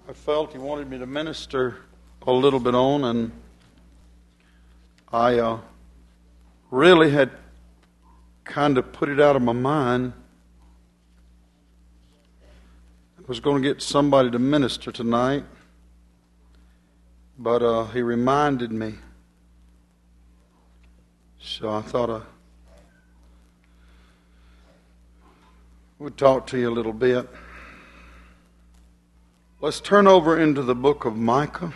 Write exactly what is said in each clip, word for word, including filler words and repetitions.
I felt he wanted me to minister a little bit on, and I uh, really had kind of put it out of my mind. I was going to get somebody to minister tonight, but uh, he reminded me. So I thought I would talk to you a little bit. Let's turn over into the book of Micah.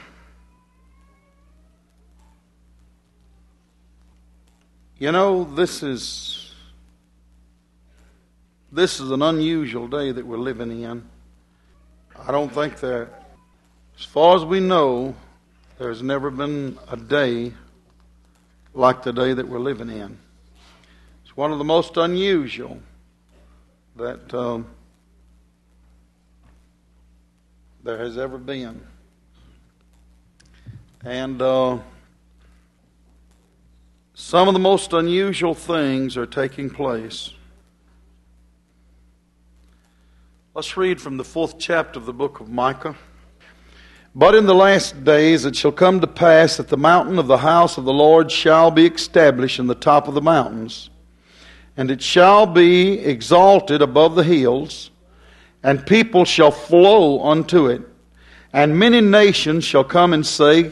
You know, this is this is an unusual day that we're living in. I don't think that, as far as we know, there's never been a day like the day that we're living in. It's one of the most unusual that um, there has ever been. And uh, some of the most unusual things are taking place. Let's read from the fourth chapter of the book of Micah. But in the last days it shall come to pass that the mountain of the house of the Lord shall be established in the top of the mountains, and it shall be exalted above the hills, and people shall flow unto it. And many nations shall come and say,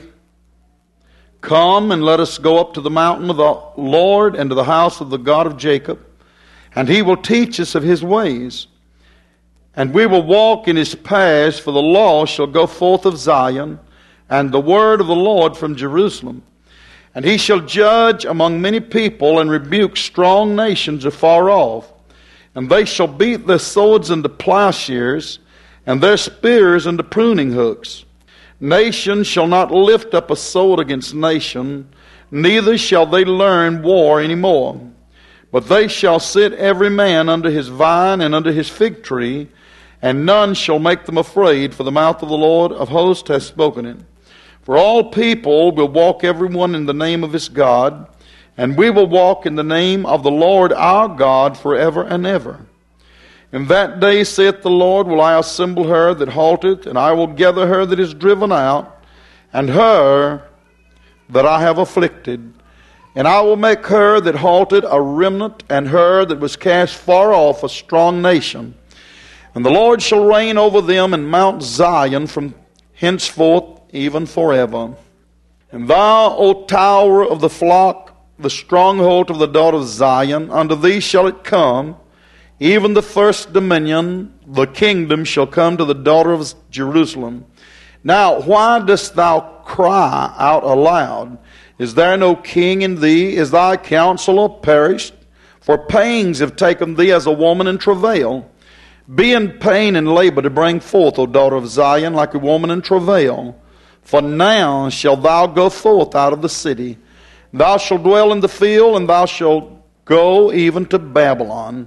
Come and let us go up to the mountain of the Lord and to the house of the God of Jacob, and he will teach us of his ways. And we will walk in his paths, for the law shall go forth of Zion, and the word of the Lord from Jerusalem. And he shall judge among many people, and rebuke strong nations afar off. And they shall beat their swords into plowshares, and their spears into pruning hooks. Nation shall not lift up a sword against nation, neither shall they learn war any more. But they shall sit every man under his vine and under his fig tree, and none shall make them afraid, for the mouth of the Lord of hosts hath spoken it. For all people will walk every one in the name of his God, and we will walk in the name of the Lord our God forever and ever. In that day, saith the Lord, will I assemble her that halteth, and I will gather her that is driven out, and her that I have afflicted. And I will make her that halted a remnant, and her that was cast far off a strong nation. And the Lord shall reign over them in Mount Zion from henceforth even forever. And thou, O tower of the flock, the stronghold of the daughter of Zion, unto thee shall it come, even the first dominion, the kingdom shall come to the daughter of Jerusalem. Now, why dost thou cry out aloud? Is there no king in thee? Is thy counselor perished? For pangs have taken thee as a woman in travail. Be in pain and labor to bring forth, O daughter of Zion, like a woman in travail. For now shalt thou go forth out of the city. Thou shalt dwell in the field, and thou shalt go even to Babylon.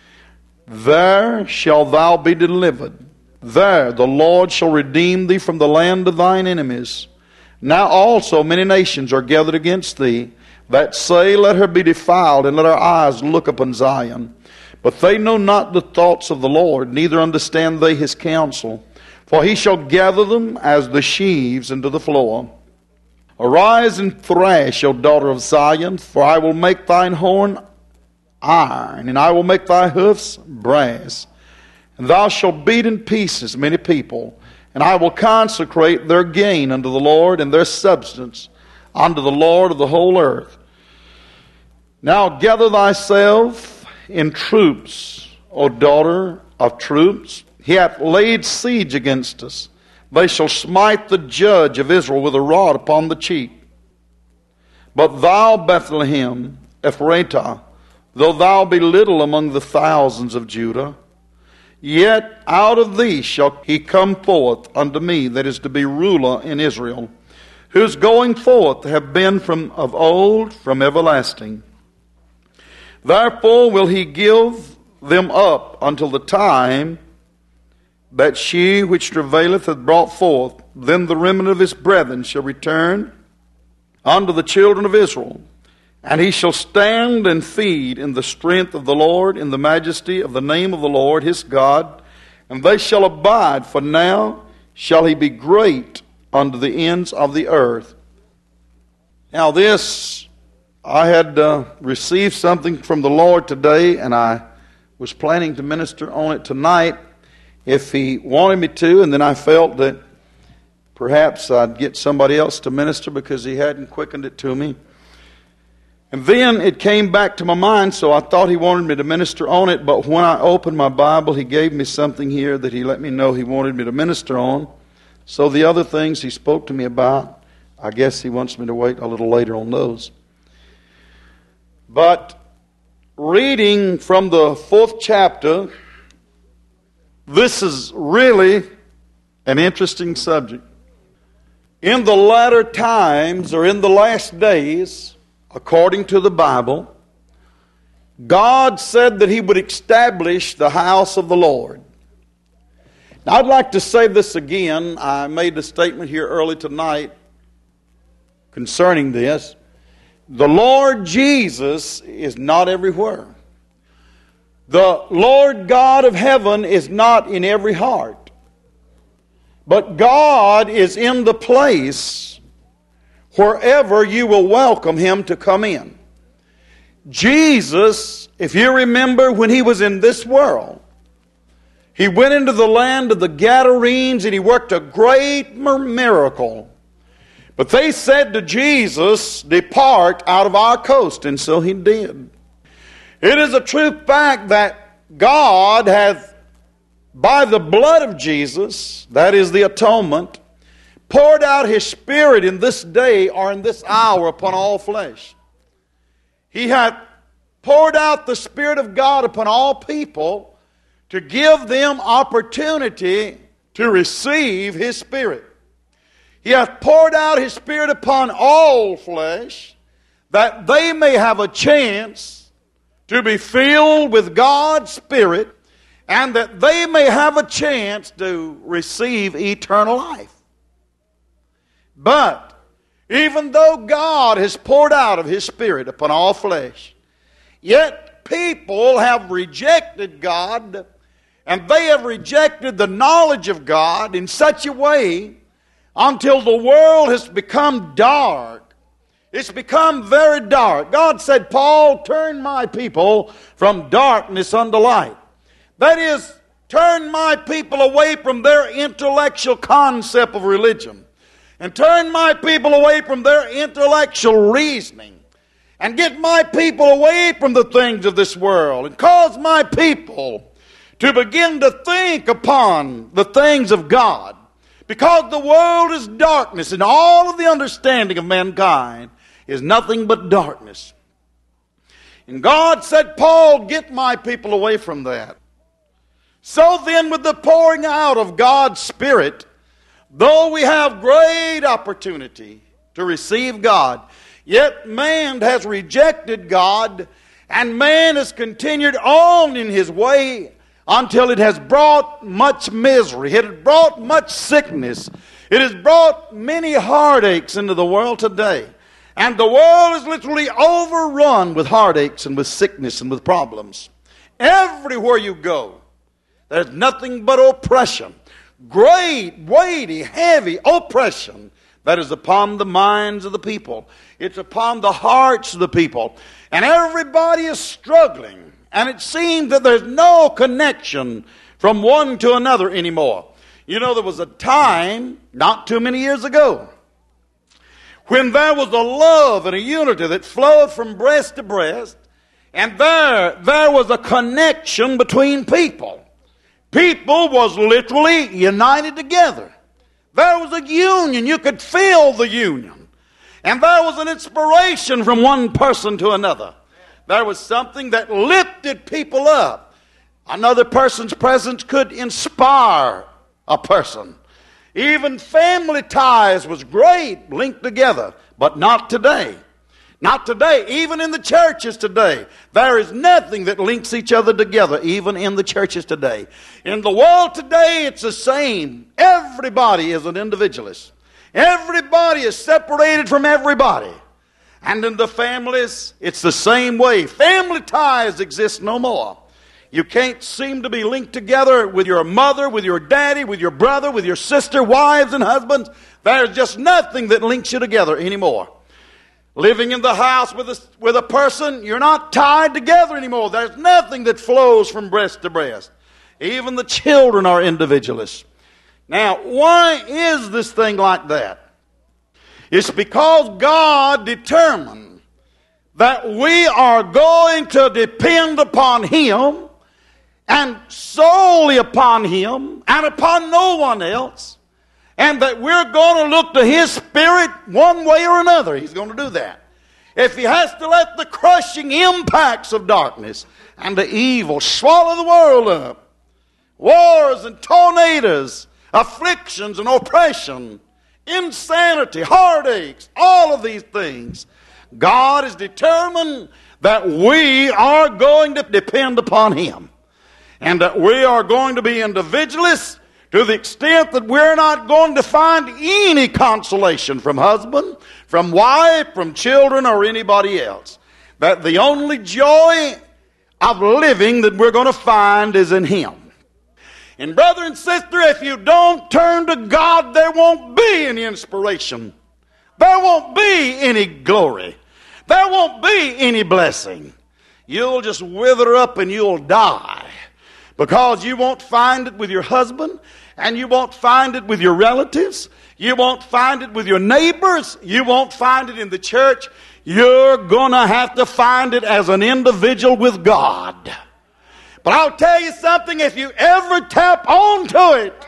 There shalt thou be delivered. There the Lord shall redeem thee from the land of thine enemies. Now also many nations are gathered against thee, that say, Let her be defiled, and let our eyes look upon Zion. But they know not the thoughts of the Lord, neither understand they his counsel. For he shall gather them as the sheaves into the floor. Arise and thrash, O daughter of Zion, for I will make thine horn iron, and I will make thy hoofs brass. And thou shalt beat in pieces many people, and I will consecrate their gain unto the Lord, and their substance unto the Lord of the whole earth. Now gather thyself in troops, O daughter of troops. He hath laid siege against us. They shall smite the judge of Israel with a rod upon the cheek. But thou, Bethlehem, Ephratah, though thou be little among the thousands of Judah, yet out of thee shall he come forth unto me that is to be ruler in Israel, whose going forth have been from of old, from everlasting. Therefore will he give them up until the time that she which travaileth hath brought forth. Then the remnant of his brethren shall return unto the children of Israel. And he shall stand and feed in the strength of the Lord, in the majesty of the name of the Lord his God. And they shall abide, for now shall he be great unto the ends of the earth. Now this, I had uh, received something from the Lord today, and I was planning to minister on it tonight if he wanted me to, and then I felt that perhaps I'd get somebody else to minister because he hadn't quickened it to me. And then it came back to my mind, so I thought he wanted me to minister on it, but when I opened my Bible, he gave me something here that he let me know he wanted me to minister on. So the other things he spoke to me about, I guess he wants me to wait a little later on those. But reading from the fourth chapter, this is really an interesting subject. In the latter times, or in the last days, according to the Bible, God said that he would establish the house of the Lord. Now, I'd like to say this again. I made a statement here early tonight concerning this. The Lord Jesus is not everywhere. The Lord God of heaven is not in every heart. But God is in the place wherever you will welcome him to come in. Jesus, if you remember when he was in this world, he went into the land of the Gadarenes and he worked a great miracle. But they said to Jesus, "Depart out of our coast," and so he did. It is a true fact that God hath, by the blood of Jesus, that is the atonement, poured out his Spirit in this day or in this hour upon all flesh. He hath poured out the Spirit of God upon all people to give them opportunity to receive his Spirit. He hath poured out his Spirit upon all flesh that they may have a chance to be filled with God's Spirit and that they may have a chance to receive eternal life. But even though God has poured out of his Spirit upon all flesh, yet people have rejected God, and they have rejected the knowledge of God in such a way until the world has become dark. It's become very dark. God said, "Paul, turn my people from darkness unto light." That is, turn my people away from their intellectual concept of religion, and turn my people away from their intellectual reasoning, and get my people away from the things of this world, and cause my people to begin to think upon the things of God. Because the world is darkness, and all of the understanding of mankind is nothing but darkness. And God said, "Paul, get my people away from that." So then, with the pouring out of God's Spirit, though we have great opportunity to receive God, yet man has rejected God, and man has continued on in his way until it has brought much misery. It has brought much sickness. It has brought many heartaches into the world today. And the world is literally overrun with heartaches and with sickness and with problems. Everywhere you go, there's nothing but oppression. Great, weighty, heavy oppression that is upon the minds of the people. It's upon the hearts of the people. And everybody is struggling. And it seems that there's no connection from one to another anymore. You know, there was a time, not too many years ago, when there was a love and a unity that flowed from breast to breast, and there, there was a connection between people. People was literally united together. There was a union. You could feel the union. And there was an inspiration from one person to another. There was something that lifted people up. Another person's presence could inspire a person. Even family ties was great, linked together, but not today. Not today. Even in the churches today, there is nothing that links each other together, even in the churches today. In the world today, it's the same. Everybody is an individualist. Everybody is separated from everybody. And in the families, it's the same way. Family ties exist no more. You can't seem to be linked together with your mother, with your daddy, with your brother, with your sister, wives and husbands. There's just nothing that links you together anymore. Living in the house with a, with a person, you're not tied together anymore. There's nothing that flows from breast to breast. Even the children are individualists. Now, why is this thing like that? It's because God determined that we are going to depend upon Him, and solely upon Him, and upon no one else, and that we're going to look to His Spirit one way or another. He's going to do that. If He has to let the crushing impacts of darkness and the evil swallow the world up, wars and tornadoes, afflictions and oppression, insanity, heartaches, all of these things, God is determined that we are going to depend upon Him. And that we are going to be individualists to the extent that we're not going to find any consolation from husband, from wife, from children, or anybody else. That the only joy of living that we're going to find is in Him. And brother and sister, if you don't turn to God, there won't be any inspiration. There won't be any glory. There won't be any blessing. You'll just wither up and you'll die. Because you won't find it with your husband, and you won't find it with your relatives, you won't find it with your neighbors, you won't find it in the church. You're going to have to find it as an individual with God. But I'll tell you something, if you ever tap onto it,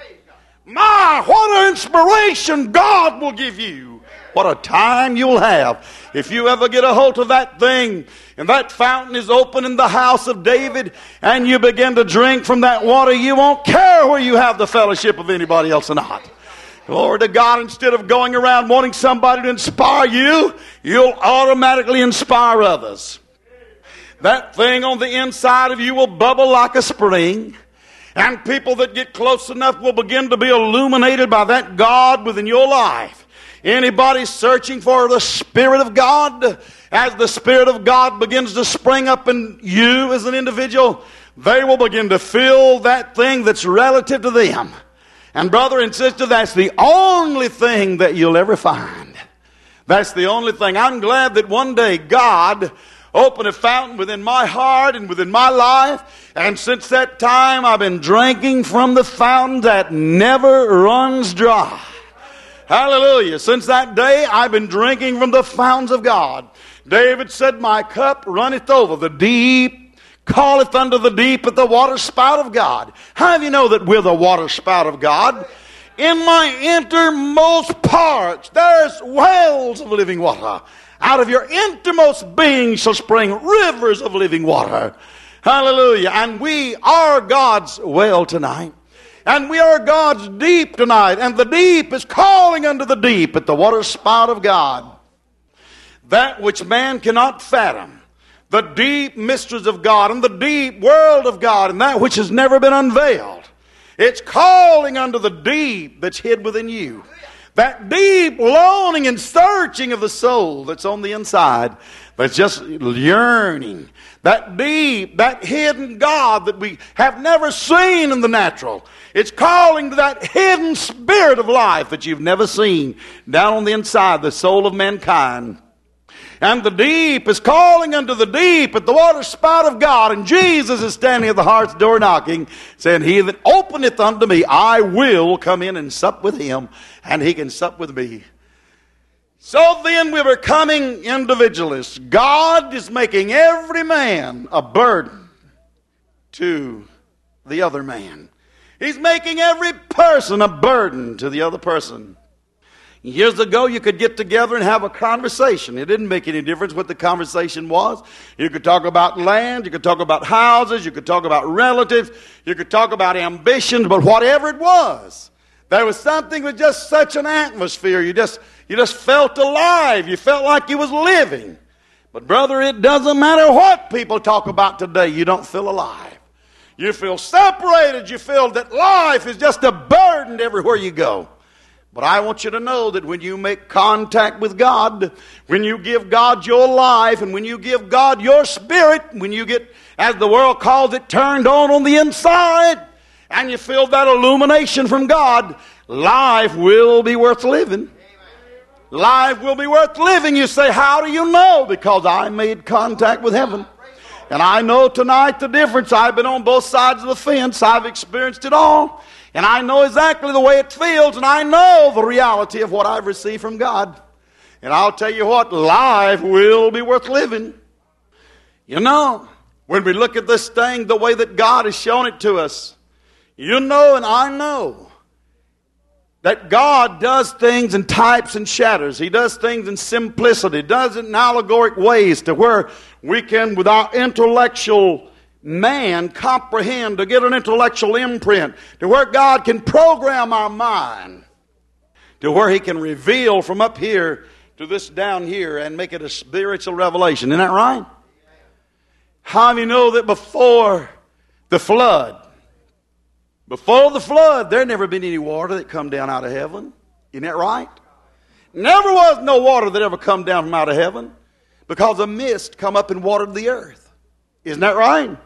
my, what an inspiration God will give you. What a time you'll have. If you ever get a hold of that thing, and that fountain is open in the house of David, and you begin to drink from that water, you won't care where you have the fellowship of anybody else or not. Glory to God. Instead of going around wanting somebody to inspire you, you'll automatically inspire others. That thing on the inside of you will bubble like a spring, and people that get close enough will begin to be illuminated by that God within your life. Anybody searching for the Spirit of God, as the Spirit of God begins to spring up in you as an individual, they will begin to feel that thing that's relative to them. And brother and sister, that's the only thing that you'll ever find. That's the only thing. I'm glad that one day God opened a fountain within my heart and within my life. And since that time, I've been drinking from the fountain that never runs dry. Hallelujah. Since that day, I've been drinking from the fountains of God. David said, my cup runneth over. The deep calleth unto the deep at the water spout of God. How do you know that we're the water spout of God? In my innermost parts, there's wells of living water. Out of your innermost being shall spring rivers of living water. Hallelujah. And we are God's well tonight. And we are God's deep tonight. And the deep is calling unto the deep at the water spout of God. That which man cannot fathom. The deep mysteries of God and the deep world of God and that which has never been unveiled. It's calling unto the deep that's hid within you. That deep longing and searching of the soul that's on the inside. That's just yearning. That deep, that hidden God that we have never seen in the natural. It's calling to that hidden spirit of life that you've never seen down on the inside, the soul of mankind. And the deep is calling unto the deep at the water spout of God. And Jesus is standing at the heart's door knocking, saying, he that openeth unto me, I will come in and sup with him, and he can sup with me. So then we're becoming individualists. God is making every man a burden to the other man. He's making every person a burden to the other person. Years ago, you could get together and have a conversation. It didn't make any difference what the conversation was. You could talk about land, you could talk about houses, you could talk about relatives, you could talk about ambitions, but whatever it was, there was something with just such an atmosphere. You just, you just felt alive. You felt like you was living. But brother, it doesn't matter what people talk about today, you don't feel alive. You feel separated. You feel that life is just a burden everywhere you go. But I want you to know that when you make contact with God, when you give God your life, and when you give God your spirit, when you get, as the world calls it, turned on on the inside, and you feel that illumination from God, life will be worth living. Life will be worth living. You say, how do you know? Because I made contact with heaven. And I know tonight the difference. I've been on both sides of the fence. I've experienced it all. And I know exactly the way it feels. And I know the reality of what I've received from God. And I'll tell you what, life will be worth living. You know, when we look at this thing the way that God has shown it to us, you know and I know that God does things in types and shadows. He does things in simplicity. He does it in allegoric ways to where we can, with our intellectual man, comprehend, to get an intellectual imprint, to where God can program our mind, to where He can reveal from up here to this down here and make it a spiritual revelation. Isn't that right? How do you know that before the flood, Before the flood, there never been any water that come down out of heaven. Isn't that right? Never was no water that ever come down from out of heaven, because a mist come up and watered the earth. Isn't that right?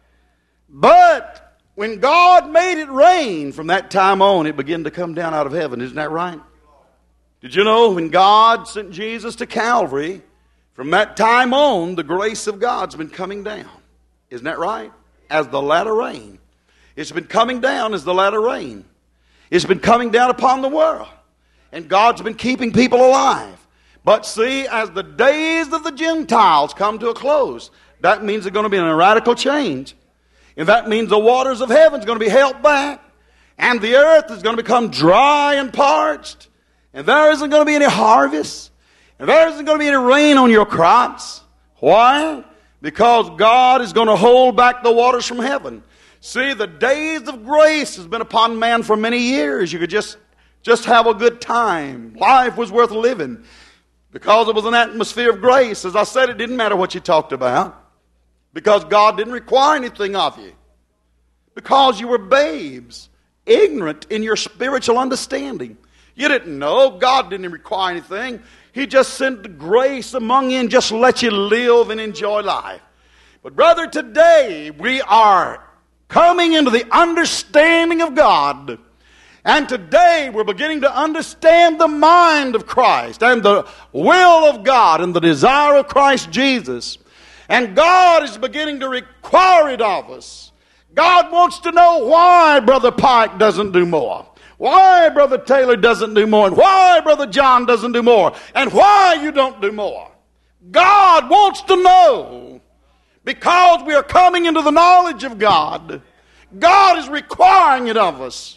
But when God made it rain, from that time on, it began to come down out of heaven. Isn't that right? Did you know when God sent Jesus to Calvary, from that time on, the grace of God's been coming down. Isn't that right? As the latter rain. It's been coming down as the latter rain. It's been coming down upon the world. And God's been keeping people alive. But see, as the days of the Gentiles come to a close, that means there's going to be a radical change. And that means the waters of heaven is going to be held back. And the earth is going to become dry and parched. And there isn't going to be any harvest. And there isn't going to be any rain on your crops. Why? Because God is going to hold back the waters from heaven. See, the days of grace has been upon man for many years. You could just, just have a good time. Life was worth living because it was an atmosphere of grace. As I said, it didn't matter what you talked about, because God didn't require anything of you, because you were babes, ignorant in your spiritual understanding. You didn't know. God didn't require anything. He just sent the grace among you and just let you live and enjoy life. But brother, today we are coming into the understanding of God. And today we're beginning to understand the mind of Christ and the will of God and the desire of Christ Jesus. And God is beginning to require it of us. God wants to know why Brother Pike doesn't do more. Why Brother Taylor doesn't do more. And why Brother John doesn't do more. And why you don't do more. God wants to know. Because we are coming into the knowledge of God, God is requiring it of us.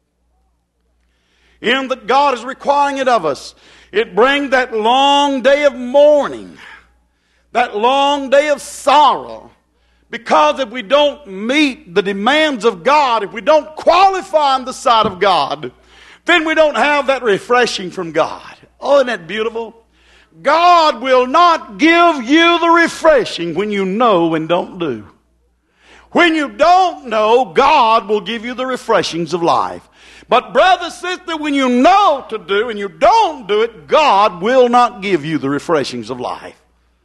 In that God is requiring it of us, it brings that long day of mourning, that long day of sorrow. Because if we don't meet the demands of God, if we don't qualify on the side of God, then we don't have that refreshing from God. Oh, isn't that beautiful? God will not give you the refreshing when you know and don't do. When you don't know, God will give you the refreshings of life. But brother, sister, when you know to do and you don't do it, God will not give you the refreshings of life.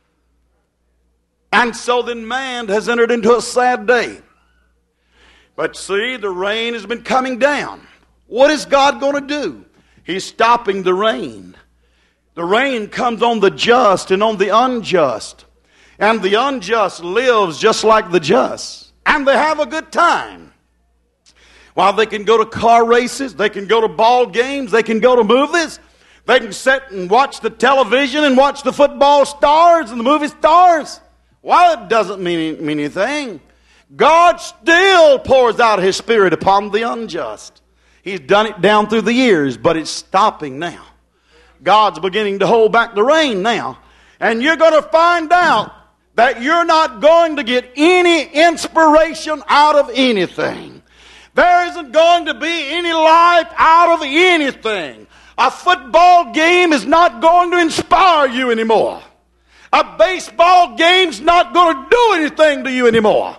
And so then man has entered into a sad day. But see, the rain has been coming down. What is God going to do? He's stopping the rain. The rain comes on the just and on the unjust. And the unjust lives just like the just. And they have a good time. While they can go to car races, they can go to ball games, they can go to movies. They can sit and watch the television and watch the football stars and the movie stars. Well, it doesn't mean, mean anything. God still pours out His Spirit upon the unjust. He's done it down through the years, but it's stopping now. God's beginning to hold back the rain now. And you're going to find out that you're not going to get any inspiration out of anything. There isn't going to be any life out of anything. A football game is not going to inspire you anymore. A baseball game's not going to do anything to you anymore.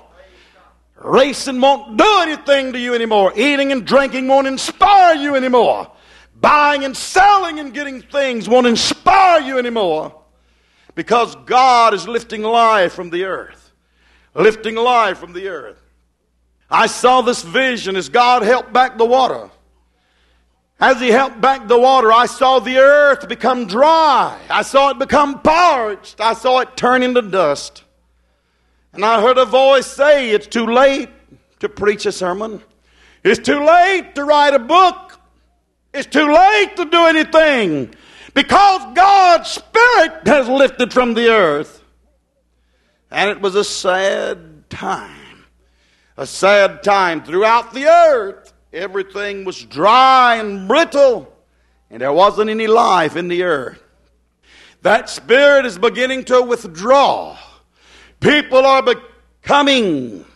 Racing won't do anything to you anymore. Eating and drinking won't inspire you anymore. buying and selling and getting things won't inspire you anymore, because God is lifting life from the earth. Lifting life from the earth. I saw this vision as God helped back the water. As He helped back the water, I saw the earth become dry. I saw it become parched. I saw it turn into dust. And I heard a voice say, it's too late to preach a sermon. It's too late to write a book. It's too late to do anything, because God's Spirit has lifted from the earth. And it was a sad time. A sad time throughout the earth. Everything was dry and brittle, and there wasn't any life in the earth. That Spirit is beginning to withdraw. People are becoming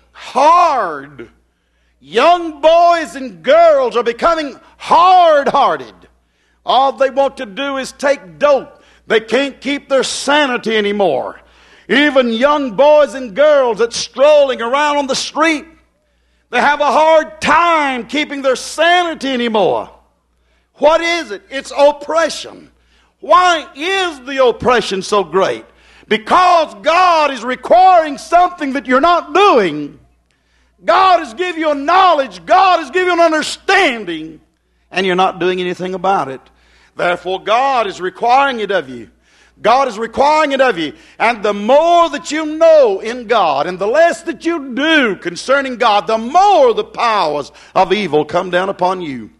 hard. Young boys and girls are becoming hard-hearted. All they want to do is take dope. They can't keep their sanity anymore. Even young boys and girls that's strolling around on the street, they have a hard time keeping their sanity anymore. What is it? It's oppression. Why is the oppression so great? Because God is requiring something that you're not doing. God has given you a knowledge. God has given you an understanding. And you're not doing anything about it. Therefore, God is requiring it of you. God is requiring it of you. And the more that you know in God, and the less that you do concerning God, the more the powers of evil come down upon you.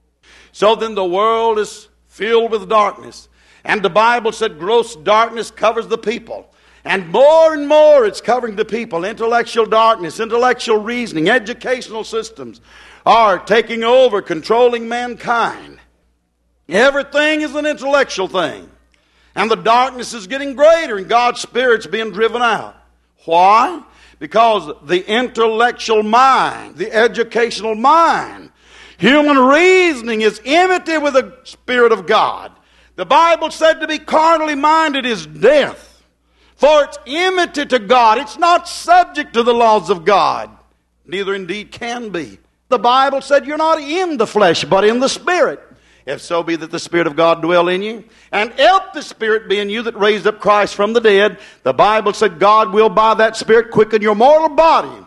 So then the world is filled with darkness. And the Bible said gross darkness covers the people. And more and more it's covering the people. Intellectual darkness, intellectual reasoning, educational systems are taking over, controlling mankind. Everything is an intellectual thing. And the darkness is getting greater, and God's Spirit's being driven out. Why? Because the intellectual mind, the educational mind, human reasoning is enmity with the Spirit of God. The Bible said to be carnally minded is death. For it's enmity to God. It's not subject to the laws of God. Neither indeed can be. The Bible said you're not in the flesh, but in the Spirit. If so be that the Spirit of God dwell in you, and help the Spirit be in you that raised up Christ from the dead. The Bible said God will by that Spirit quicken your mortal body.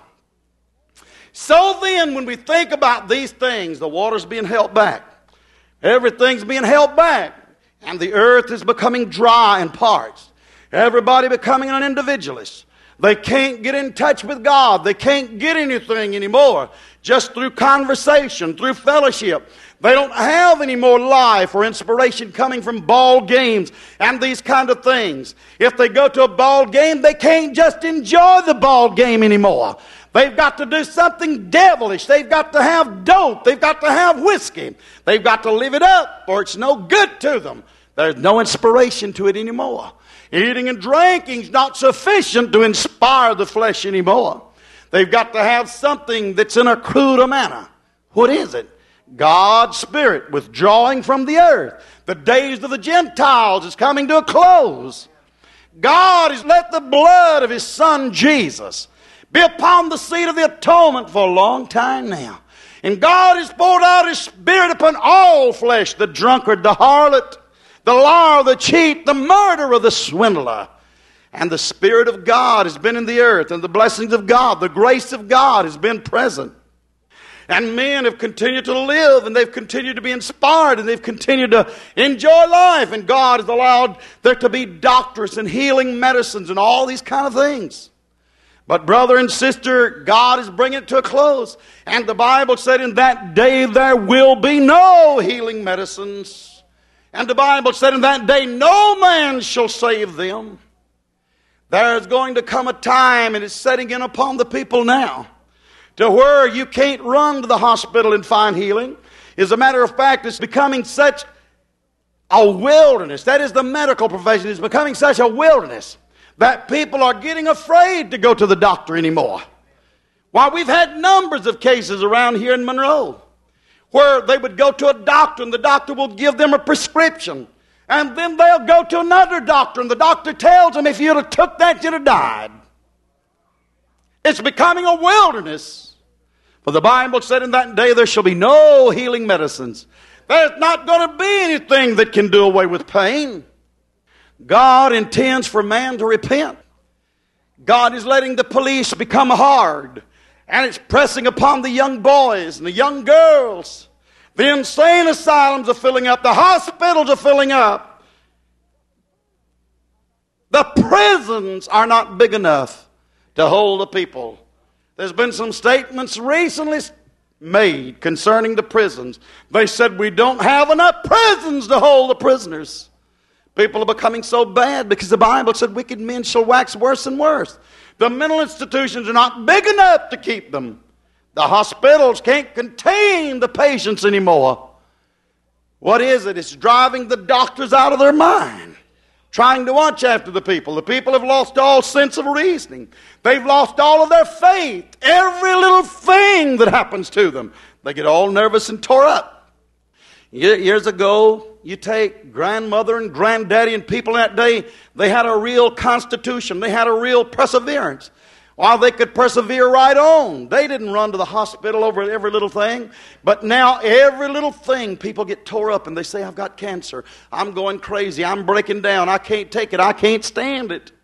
So then, when we think about these things, the water's being held back. Everything's being held back. And the earth is becoming dry and parched. Everybody becoming an individualist. They can't get in touch with God. They can't get anything anymore. Just through conversation, through fellowship. They don't have any more life or inspiration coming from ball games and these kind of things. If they go to a ball game, they can't just enjoy the ball game anymore. They've got to do something devilish. They've got to have dope. They've got to have whiskey. They've got to live it up, or it's no good to them. There's no inspiration to it anymore. Eating and drinking is not sufficient to inspire the flesh anymore. They've got to have something that's in a cruder manner. What is it? God's Spirit withdrawing from the earth. The days of the Gentiles is coming to a close. God has let the blood of His Son Jesus be upon the seat of the atonement for a long time now. And God has poured out His Spirit upon all flesh, the drunkard, the harlot, the liar, the cheat, the murderer, the swindler. And the Spirit of God has been in the earth, and the blessings of God, the grace of God has been present. And men have continued to live, and they've continued to be inspired, and they've continued to enjoy life. And God has allowed there to be doctors and healing medicines and all these kind of things. But brother and sister, God is bringing it to a close. And the Bible said in that day there will be no healing medicines. And the Bible said in that day no man shall save them. There's going to come a time, and it's setting in upon the people now, to where you can't run to the hospital and find healing. As a matter of fact, it's becoming such a wilderness. That is, the medical profession is becoming such a wilderness that people are getting afraid to go to the doctor anymore. Why, we've had numbers of cases around here in Monroe where they would go to a doctor, and the doctor will give them a prescription. And then they'll go to another doctor, and the doctor tells them, if you'd have took that, you'd have died. It's becoming a wilderness. For the Bible said in that day there shall be no healing medicines. There's not going to be anything that can do away with pain. God intends for man to repent. God is letting the police become hard, and it's pressing upon the young boys and the young girls. The insane asylums are filling up. The hospitals are filling up. The prisons are not big enough to hold the people. There's been some statements recently made concerning the prisons. They said we don't have enough prisons to hold the prisoners. People are becoming so bad because the Bible said wicked men shall wax worse and worse. The mental institutions are not big enough to keep them. The hospitals can't contain the patients anymore. What is it? It's driving the doctors out of their mind, trying to watch after the people. The people have lost all sense of reasoning. They've lost all of their faith. Every little thing that happens to them, they get all nervous and tore up. Years ago, you take grandmother and granddaddy and people in that day, they had a real constitution. They had a real perseverance. While they could persevere right on. They didn't run to the hospital over every little thing. But now every little thing, people get tore up and they say, I've got cancer. I'm going crazy. I'm breaking down. I can't take it. I can't stand it.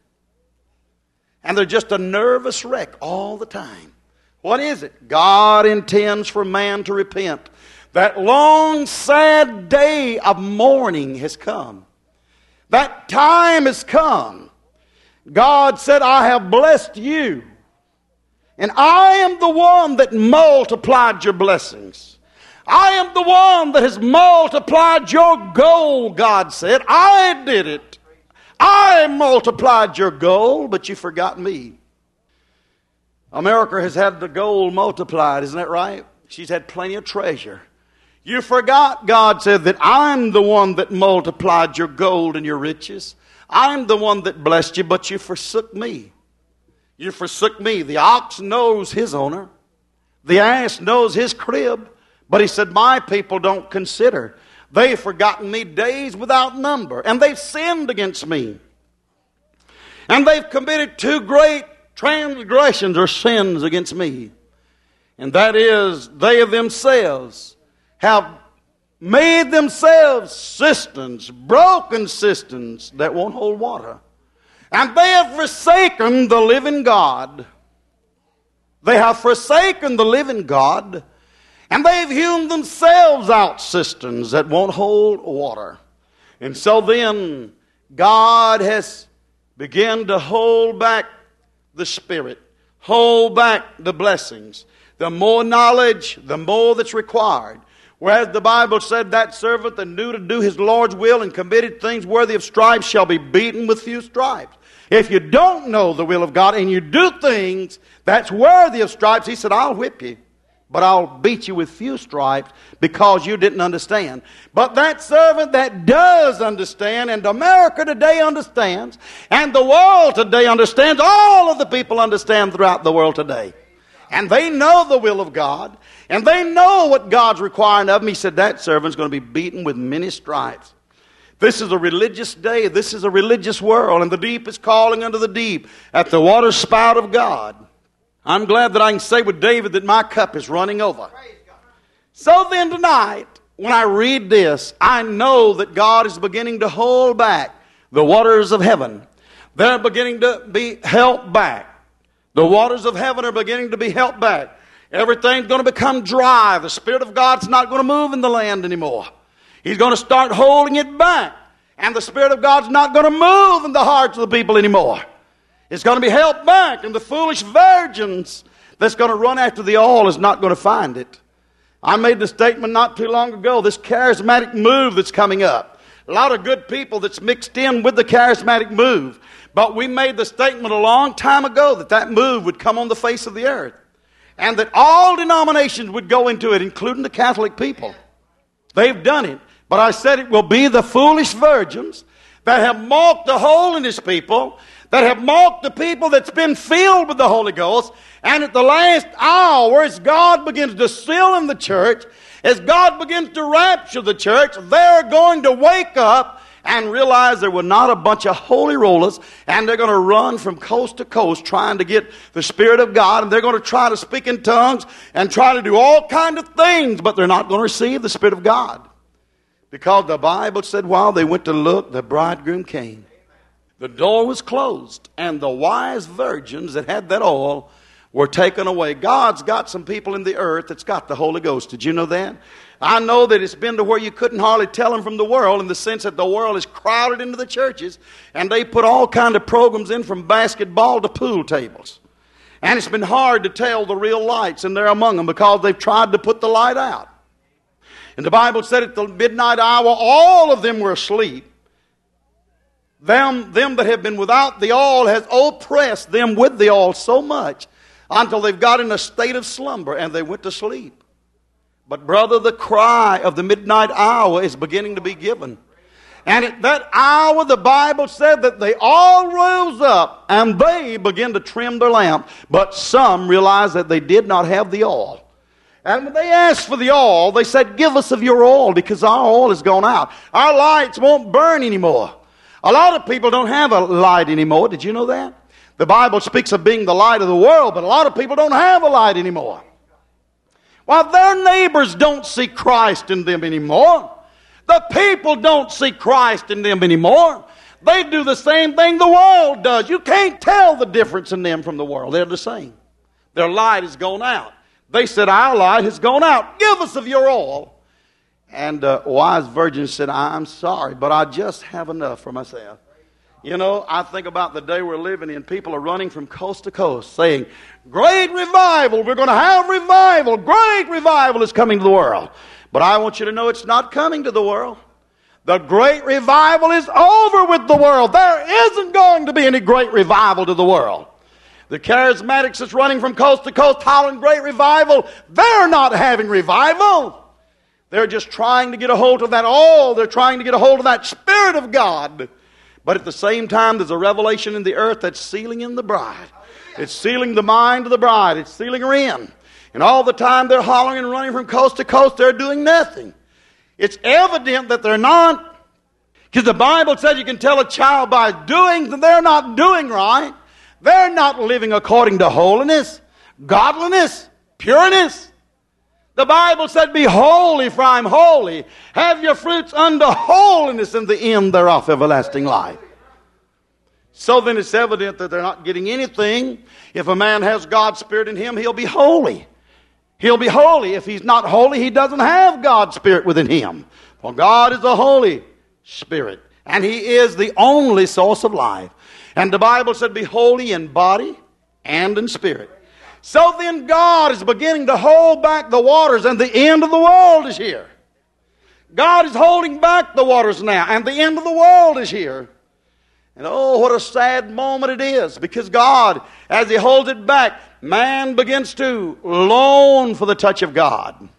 And they're just a nervous wreck all the time. What is it? God intends for man to repent. That long, sad day of mourning has come. That time has come. God said, I have blessed you. And I am the one that multiplied your blessings. I am the one that has multiplied your gold, God said. I did it. I multiplied your gold, but you forgot me. America has had the gold multiplied, isn't that right? She's had plenty of treasure. You forgot, God said, that I'm the one that multiplied your gold and your riches. I'm the one that blessed you, but you forsook me. You forsook me. The ox knows his owner. The ass knows his crib. But he said, my people don't consider. They've forgotten me days without number. And they've sinned against me. And they've committed two great transgressions or sins against me. And that is, they themselves have made themselves cisterns, broken cisterns that won't hold water. And they have forsaken the living God. They have forsaken the living God, and they've hewn themselves out cisterns that won't hold water. And so then, God has begun to hold back the Spirit, hold back the blessings. The more knowledge, the more that's required. Whereas the Bible said that servant that knew to do his Lord's will and committed things worthy of stripes shall be beaten with few stripes. If you don't know the will of God and you do things that's worthy of stripes, he said, I'll whip you, but I'll beat you with few stripes because you didn't understand. But that servant that does understand, and America today understands, and the world today understands, all of the people understand throughout the world today. And they know the will of God. And they know what God's requiring of them. He said that servant's going to be beaten with many stripes. This is a religious day. This is a religious world. And the deep is calling unto the deep at the water spout of God. I'm glad that I can say with David that my cup is running over. So then tonight, when I read this, I know that God is beginning to hold back the waters of heaven. They're beginning to be held back. The waters of heaven are beginning to be held back. Everything's going to become dry. The Spirit of God's not going to move in the land anymore. He's going to start holding it back. And the Spirit of God's not going to move in the hearts of the people anymore. It's going to be held back. And the foolish virgins that's going to run after the oil is not going to find it. I made the statement not too long ago, this charismatic move that's coming up. A lot of good people that's mixed in with the charismatic move. But we made the statement a long time ago that that move would come on the face of the earth. And that all denominations would go into it, including the Catholic people. They've done it. But I said it will be the foolish virgins that have mocked the holiness people, that have mocked the people that's been filled with the Holy Ghost. And at the last hour, as God begins to seal in the church, as God begins to rapture the church, they're going to wake up and realize there were not a bunch of holy rollers, and they're going to run from coast to coast trying to get the Spirit of God, and they're going to try to speak in tongues and try to do all kinds of things, but they're not going to receive the Spirit of God. Because the Bible said while they went to look, the bridegroom came. The door was closed, and the wise virgins that had that oil were taken away. God's got some people in the earth that's got the Holy Ghost. Did you know that? I know that it's been to where you couldn't hardly tell them from the world, in the sense that the world is crowded into the churches, and they put all kind of programs in, from basketball to pool tables. And it's been hard to tell the real lights, and they're among them, because they've tried to put the light out. And the Bible said at the midnight hour, all of them were asleep. Them, them that have been without the oil has oppressed them with the oil so much until they've got in a state of slumber and they went to sleep. But brother, the cry of the midnight hour is beginning to be given. And at that hour, the Bible said that they all rose up and they began to trim their lamp. But some realized that they did not have the oil. And when they asked for the oil, they said, give us of your oil, because our oil has gone out. Our lights won't burn anymore. A lot of people don't have a light anymore. Did you know that? The Bible speaks of being the light of the world, but a lot of people don't have a light anymore. While their neighbors don't see Christ in them anymore. The people don't see Christ in them anymore. They do the same thing the world does. You can't tell the difference in them from the world. They're the same. Their light has gone out. They said, our light has gone out. Give us of your oil. And uh, wise virgins said, I'm sorry, but I just have enough for myself. You know, I think about the day we're living in. People are running from coast to coast saying, great revival, we're going to have revival. Great revival is coming to the world. But I want you to know it's not coming to the world. The great revival is over with the world. There isn't going to be any great revival to the world. The charismatics that's running from coast to coast hollering great revival, they're not having revival. They're just trying to get a hold of that oil. They're trying to get a hold of that Spirit of God. But at the same time, there's a revelation in the earth that's sealing in the bride. It's sealing the mind of the bride. It's sealing her in. And all the time they're hollering and running from coast to coast, they're doing nothing. It's evident that they're not. Because the Bible says you can tell a child by doing that they're not doing right. They're not living according to holiness, godliness, pureness. The Bible said, be holy, for I'm holy. Have your fruits unto holiness, and the end thereof everlasting life. So then it's evident that they're not getting anything. If a man has God's Spirit in him, he'll be holy. He'll be holy. If he's not holy, he doesn't have God's Spirit within him. For God is a Holy Spirit, and He is the only source of life. And the Bible said, be holy in body and in spirit. So then God is beginning to hold back the waters, and the end of the world is here. God is holding back the waters now, and the end of the world is here. And oh, what a sad moment it is, because God, as He holds it back, man begins to long for the touch of God.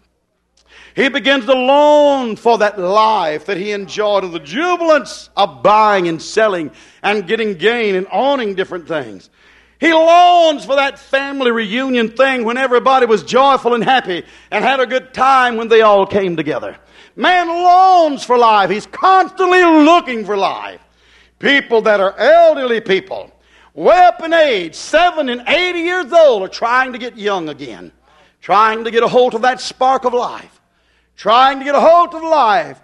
He begins to long for that life that he enjoyed, and the jubilance of buying and selling and getting gain and owning different things. He longs for that family reunion thing when everybody was joyful and happy and had a good time when they all came together. Man longs for life. He's constantly looking for life. People that are elderly people, way up in age, seven and eighty years old, are trying to get young again. Trying to get a hold of that spark of life. Trying to get a hold of life.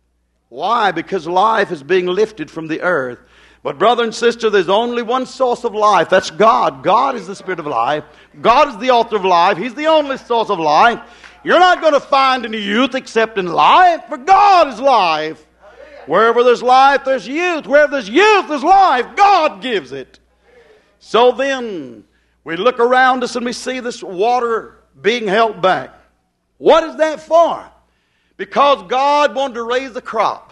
Why? Because life is being lifted from the earth. But brother and sister, there's only one source of life. That's God. God is the Spirit of life. God is the author of life. He's the only source of life. You're not going to find any youth except in life, for God is life. Wherever there's life, there's youth. Wherever there's youth, there's life. God gives it. So then, we look around us and we see this water being held back. What is that for? Because God wanted to raise the crop.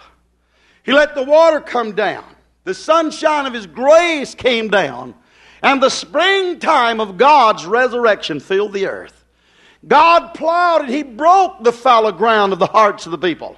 He let the water come down. The sunshine of His grace came down. And the springtime of God's resurrection filled the earth. God plowed it. He broke the fallow ground of the hearts of the people.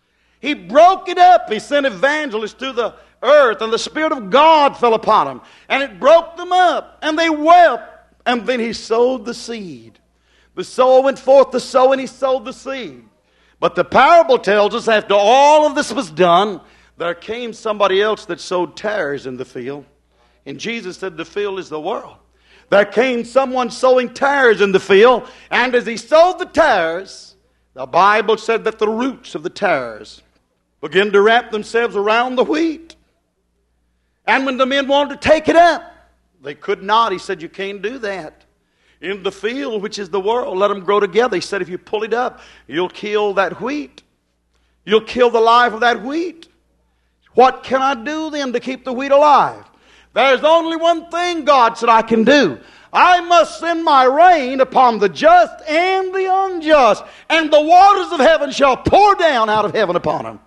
He broke it up. He sent evangelists to the earth, and the Spirit of God fell upon them. And it broke them up. And they wept. And then He sowed the seed. The sower went forth to sow, and he sowed the seed. But the parable tells us after all of this was done, there came somebody else that sowed tares in the field. And Jesus said the field is the world. There came someone sowing tares in the field, and as he sowed the tares, the Bible said that the roots of the tares began to wrap themselves around the wheat. And when the men wanted to take it up, they could not. He said, you can't do that. In the field, which is the world, let them grow together. He said, if you pull it up, you'll kill that wheat. You'll kill the life of that wheat. What can I do then to keep the wheat alive? There's only one thing God said I can do. I must send my rain upon the just and the unjust, and the waters of heaven shall pour down out of heaven upon them.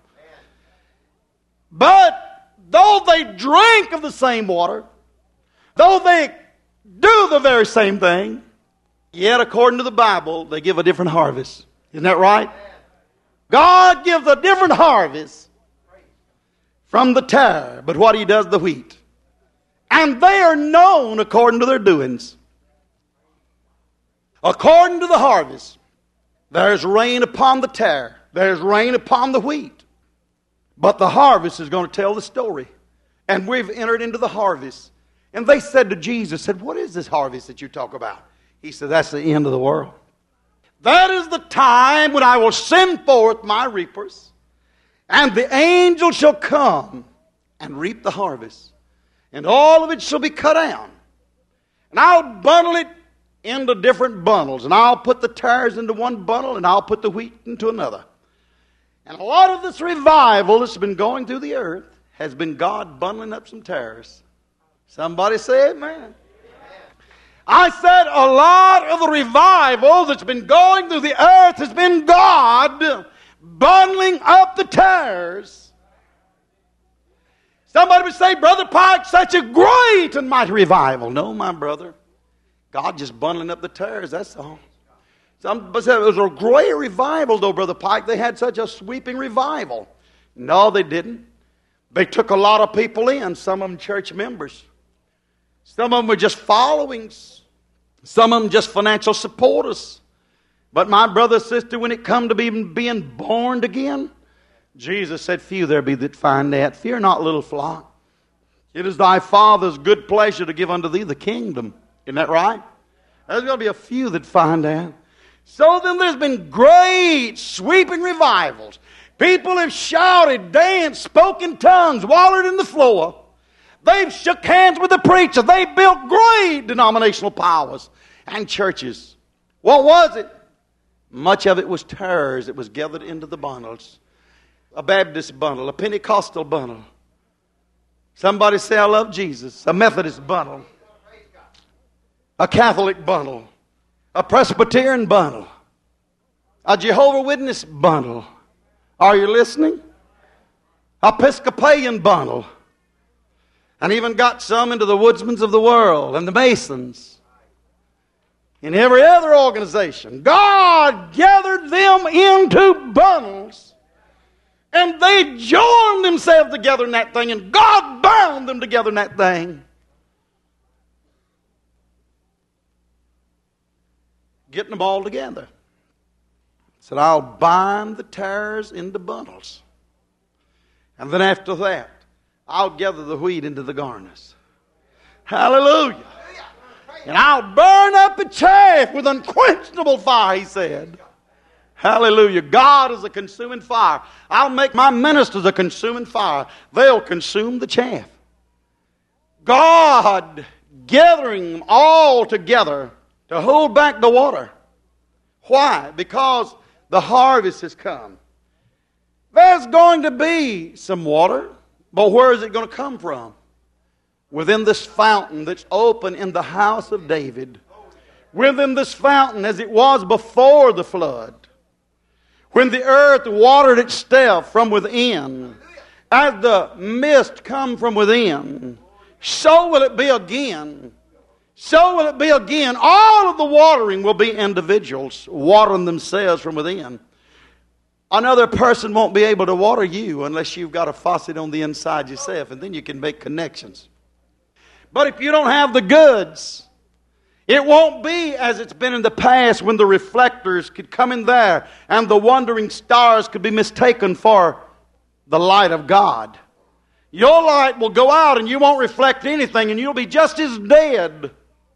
But though they drink of the same water, though they do the very same thing, yet according to the Bible, they give a different harvest. Isn't that right? God gives a different harvest from the tare, but what He does the wheat. And they are known according to their doings. According to the harvest, there's rain upon the tare, there's rain upon the wheat. But the harvest is going to tell the story. And we've entered into the harvest. And they said to Jesus, said, what is this harvest that you talk about? He said, that's the end of the world. That is the time when I will send forth my reapers, and the angels shall come and reap the harvest. And all of it shall be cut down. And I'll bundle it into different bundles. And I'll put the tares into one bundle, and I'll put the wheat into another. And a lot of this revival that's been going through the earth has been God bundling up some tares. Somebody say amen. I said a lot of the revival that's been going through the earth has been God bundling up the tares. Somebody would say, Brother Pike, such a great and mighty revival. No, my brother. God just bundling up the tares, that's all. Somebody said it was a great revival, though, Brother Pike. They had such a sweeping revival. No, they didn't. They took a lot of people in, some of them church members. Some of them were just followings. Some of them just financial supporters. But my brother, sister, when it come to being, being born again, Jesus said, few there be that find that. Fear not, little flock. It is thy Father's good pleasure to give unto thee the kingdom. Isn't that right? There's going to be a few that find that. So then there's been great sweeping revivals. People have shouted, danced, spoken tongues, wallered in the floor. They've shook hands with the preacher. They've built great denominational powers and churches. What was it? Much of it was tares. It was gathered into the bundles. A Baptist bundle, a Pentecostal bundle. Somebody say, I love Jesus. A Methodist bundle. A Catholic bundle. A Presbyterian bundle. A Jehovah's Witness bundle. Are you listening? Episcopalian bundle. And even got some into the Woodsmans of the world and the Masons. And every other organization. God gathered them into bundles. And they joined themselves together in that thing. And God bound them together in that thing. Getting them all together. Said, I'll bind the tares into bundles. And then after that, I'll gather the wheat into the garners. Hallelujah. And I'll burn up the chaff with unquenchable fire, he said. Hallelujah. God is a consuming fire. I'll make my ministers a consuming fire. They'll consume the chaff. God gathering them all together to hold back the water. Why? Because the harvest has come. There's going to be some water, but where is it going to come from? Within this fountain that's open in the house of David. Within this fountain as it was before the flood. When the earth watered itself from within, as the mist come from within, so will it be again. So will it be again. All of the watering will be individuals watering themselves from within. Another person won't be able to water you unless you've got a faucet on the inside yourself, and then you can make connections. But if you don't have the goods, it won't be as it's been in the past when the reflectors could come in there and the wandering stars could be mistaken for the light of God. Your light will go out and you won't reflect anything, and you'll be just as dead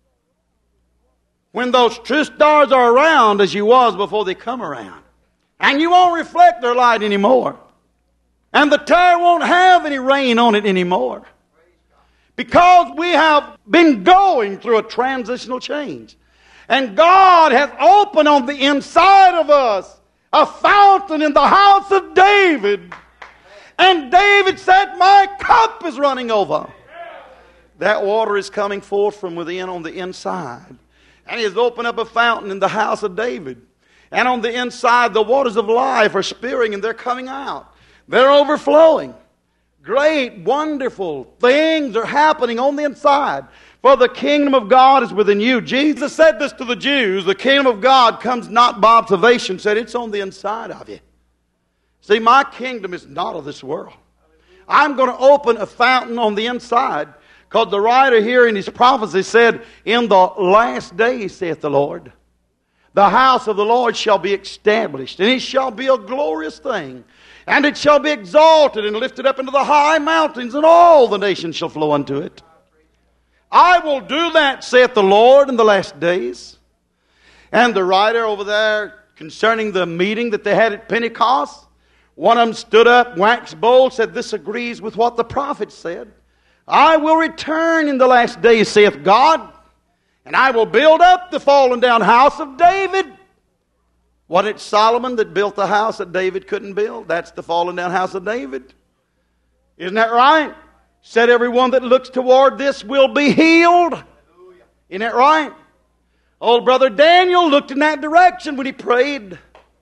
when those true stars are around as you was before they come around. And you won't reflect their light anymore. And the tower won't have any rain on it anymore. Because we have been going through a transitional change. And God has opened on the inside of us a fountain in the house of David. And David said, my cup is running over. That water is coming forth from within on the inside. And he has opened up a fountain in the house of David. And on the inside, the waters of life are spewing and they're coming out. They're overflowing. Great, wonderful things are happening on the inside. For the kingdom of God is within you. Jesus said this to the Jews. The kingdom of God comes not by observation. Said it's on the inside of you. See, my kingdom is not of this world. I'm going to open a fountain on the inside. Because the writer here in his prophecy said, in the last days, saith the Lord, the house of the Lord shall be established, and it shall be a glorious thing. And it shall be exalted and lifted up into the high mountains, and all the nations shall flow unto it. I will do that, saith the Lord, in the last days. And the writer over there, concerning the meeting that they had at Pentecost, one of them stood up, waxed bold, said, this agrees with what the prophet said. I will return in the last days, saith God, and I will build up the fallen down house of David. Wasn't it Solomon that built the house that David couldn't build? That's the fallen down house of David. Isn't that right? Said everyone that looks toward this will be healed. Isn't that right? Old brother Daniel looked in that direction when he prayed.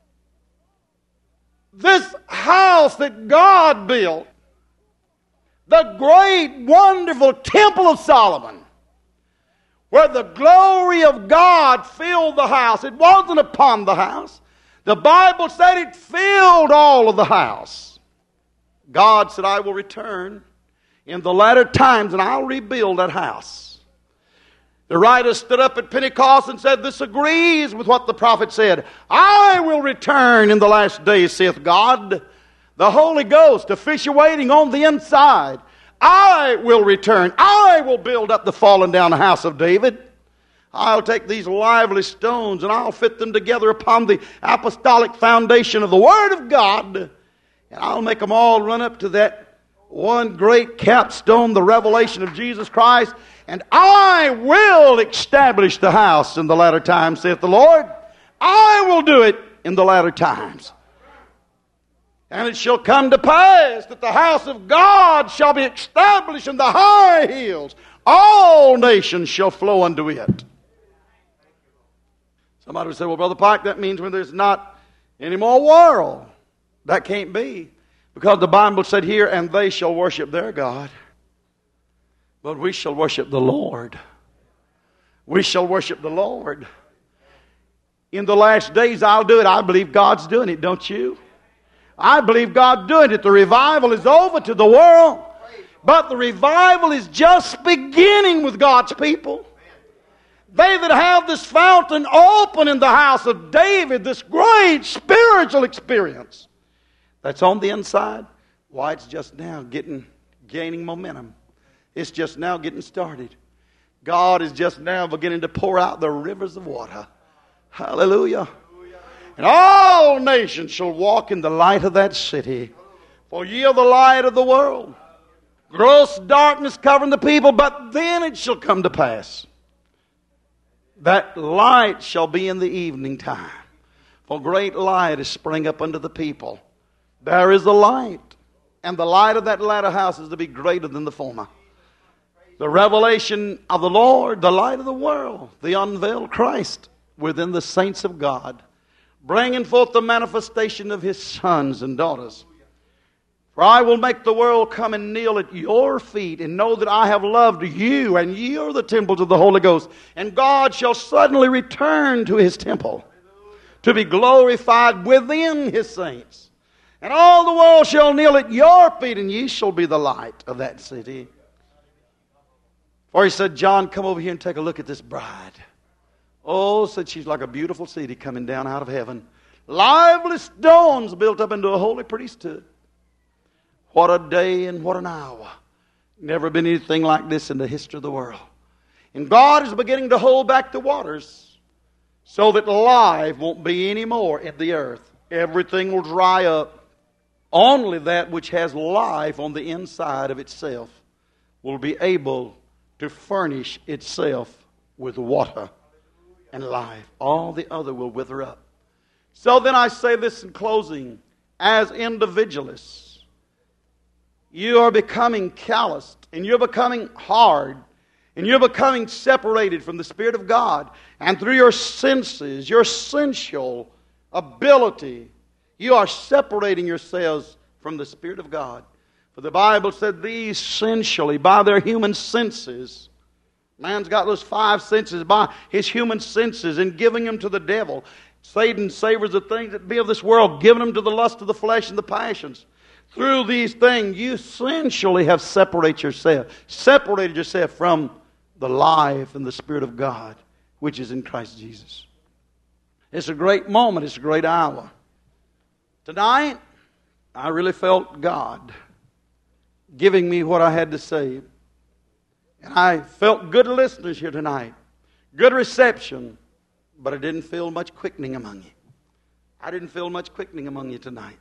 This house that God built, the great, wonderful temple of Solomon, where the glory of God filled the house. It wasn't upon the house. The Bible said it filled all of the house. God said, I will return in the latter times and I'll rebuild that house. The writer stood up at Pentecost and said, this agrees with what the prophet said. I will return in the last days, saith God. The Holy Ghost officiating on the inside. I will return. I will build up the fallen down house of David. I'll take these lively stones and I'll fit them together upon the apostolic foundation of the Word of God. And I'll make them all run up to that one great capstone, the revelation of Jesus Christ. And I will establish the house in the latter times, saith the Lord. I will do it in the latter times. And it shall come to pass that the house of God shall be established in the high hills. All nations shall flow unto it. Somebody would say, well, Brother Pike, that means when there's not any more world. That can't be. Because the Bible said here, and they shall worship their God. But we shall worship the Lord. We shall worship the Lord. In the last days, I'll do it. I believe God's doing it, don't you? I believe God's doing it. The revival is over to the world. But the revival is just beginning with God's people. They that have this fountain open in the house of David, this great spiritual experience that's on the inside, why, it's just now getting, gaining momentum. It's just now getting started. God is just now beginning to pour out the rivers of water. Hallelujah. And all nations shall walk in the light of that city. For ye are the light of the world. Gross darkness covering the people, but then it shall come to pass that light shall be in the evening time. For great light is spring up unto the people. There is a light, and the light of that latter house is to be greater than the former. The revelation of the Lord, the light of the world, the unveiled Christ within the saints of God, bringing forth the manifestation of His sons and daughters. For I will make the world come and kneel at your feet and know that I have loved you, and ye are the temples of the Holy Ghost. And God shall suddenly return to His temple to be glorified within His saints. And all the world shall kneel at your feet, and ye shall be the light of that city. For He said, John, come over here and take a look at this bride. Oh, said, she's like a beautiful city coming down out of heaven. Lively stones built up into a holy priesthood. What a day and what an hour. Never been anything like this in the history of the world. And God is beginning to hold back the waters so that life won't be any more in the earth. Everything will dry up. Only that which has life on the inside of itself will be able to furnish itself with water and life. All the other will wither up. So then I say this in closing. As individualists, you are becoming calloused, and you're becoming hard, and you're becoming separated from the Spirit of God. And through your senses, your sensual ability, you are separating yourselves from the Spirit of God. For the Bible said these sensually, by their human senses, man's got those five senses, by his human senses, and giving them to the devil. Satan savors the things that be of this world, giving them to the lust of the flesh and the passions. Through these things, you sensually have separated yourself, separated yourself from the life and the Spirit of God, which is in Christ Jesus. It's a great moment. It's a great hour. Tonight, I really felt God giving me what I had to say. And I felt good listeners here tonight. Good reception. But I didn't feel much quickening among you. I didn't feel much quickening among you tonight.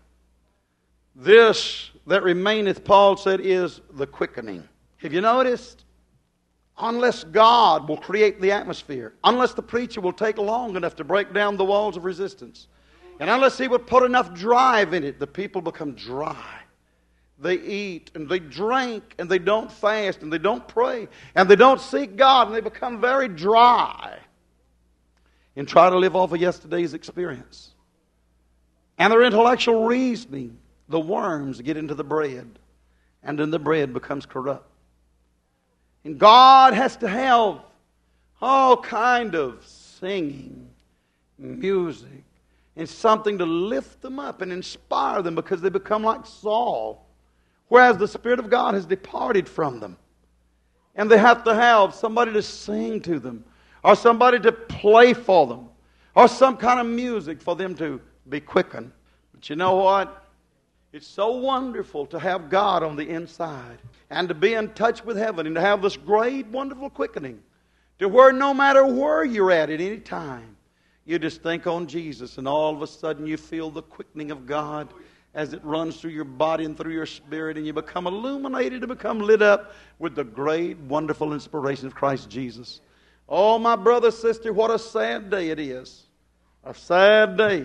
This that remaineth, Paul said, is the quickening. Have you noticed? Unless God will create the atmosphere, unless the preacher will take long enough to break down the walls of resistance, and unless he would put enough drive in it, the people become dry. They eat and they drink and they don't fast and they don't pray and they don't seek God, and they become very dry and try to live off of yesterday's experience. And their intellectual reasoning, the worms get into the bread, and then the bread becomes corrupt. And God has to have all kind of singing, music, and something to lift them up and inspire them, because they become like Saul, whereas the Spirit of God has departed from them. And they have to have somebody to sing to them, or somebody to play for them, or some kind of music for them to be quickened. But you know what? It's so wonderful to have God on the inside and to be in touch with heaven and to have this great, wonderful quickening to where no matter where you're at at any time, you just think on Jesus, and all of a sudden you feel the quickening of God as it runs through your body and through your spirit, and you become illuminated and become lit up with the great, wonderful inspiration of Christ Jesus. Oh, my brother, sister, what a sad day it is. A sad day.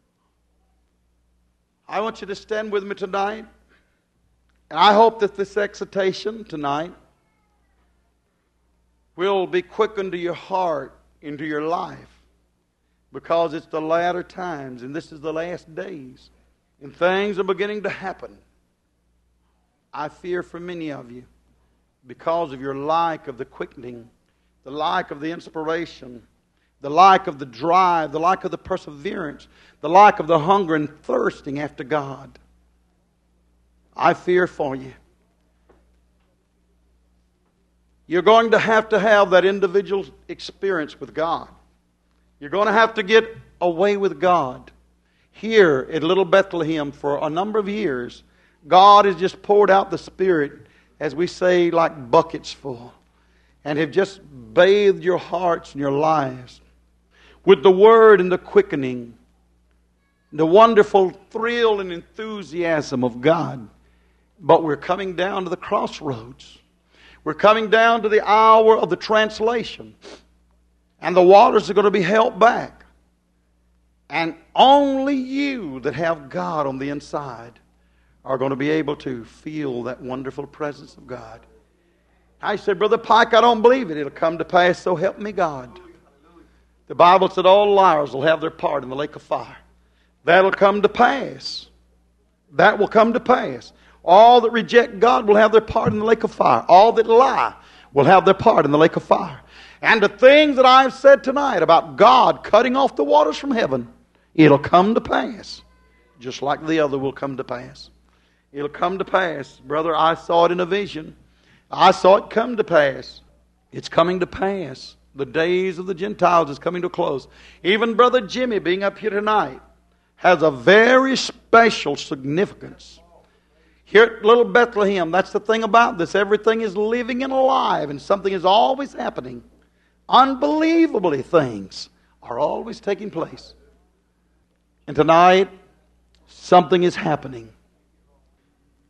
I want you to stand with me tonight. And I hope that this exhortation tonight will be quickened to your heart, into your life. Because it's the latter times, and this is the last days. And things are beginning to happen. I fear for many of you, because of your lack of the quickening, the lack of the inspiration, the lack of the drive, the lack of the perseverance, the lack of the hunger and thirsting after God. I fear for you. You're going to have to have that individual experience with God. You're going to have to get away with God. Here at Little Bethlehem for a number of years, God has just poured out the Spirit, as we say, like buckets full, and have just bathed your hearts and your lives with the Word and the quickening, the wonderful thrill and enthusiasm of God. But we're coming down to the crossroads. We're coming down to the hour of the translation. And the waters are going to be held back. And only you that have God on the inside are going to be able to feel that wonderful presence of God. I said, Brother Pike, I don't believe it. It'll come to pass, so help me God. The Bible said all liars will have their part in the lake of fire. That'll come to pass. That will come to pass. All that reject God will have their part in the lake of fire. All that lie will have their part in the lake of fire. And the things that I've said tonight about God cutting off the waters from heaven, it'll come to pass. Just like the other will come to pass. It'll come to pass. Brother, I saw it in a vision. I saw it come to pass. It's coming to pass. The days of the Gentiles is coming to a close. Even Brother Jimmy being up here tonight has a very special significance. Here at Little Bethlehem, that's the thing about this. Everything is living and alive, and something is always happening. Unbelievably, things are always taking place. And tonight, something is happening.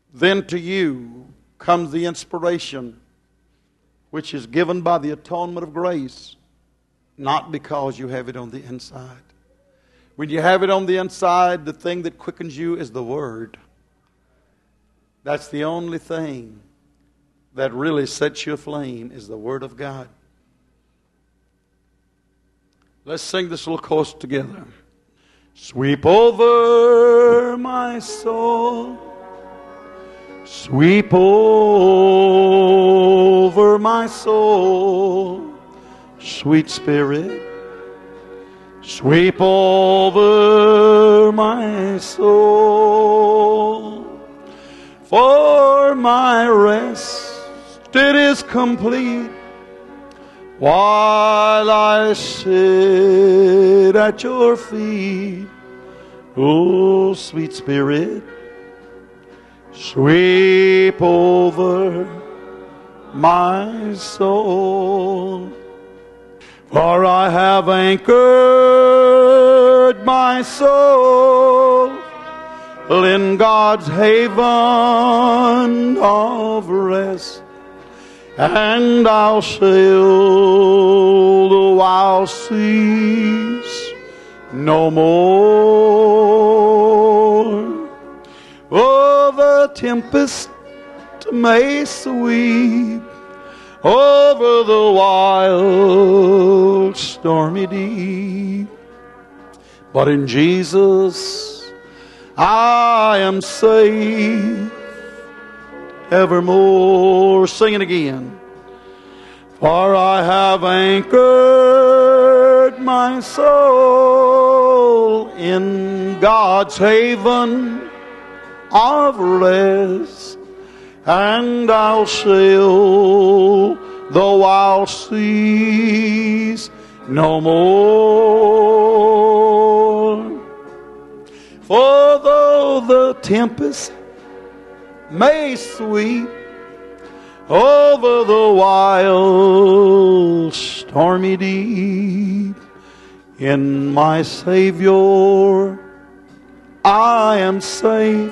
then to you comes the inspiration which is given by the atonement of grace, not because you have it on the inside. When you have it on the inside, the thing that quickens you is the Word. That's the only thing that really sets you aflame, is the Word of God. Let's sing this little chorus together. Sweep over my soul, sweep over my soul, sweet Spirit. Sweep over my soul, for my rest it is complete while I sit at your feet. Oh, sweet Spirit, sweep over my soul. For I have anchored my soul in God's haven of rest, and I'll sail the wild seas no more. Oh, the tempest may sweep over the wild stormy deep, but in Jesus I am safe evermore. Sing it again. For I have anchored my soul in God's haven of rest, and I'll sail the wild seas no more. For though the tempest may sweep over the wild stormy deep, in my Savior I am safe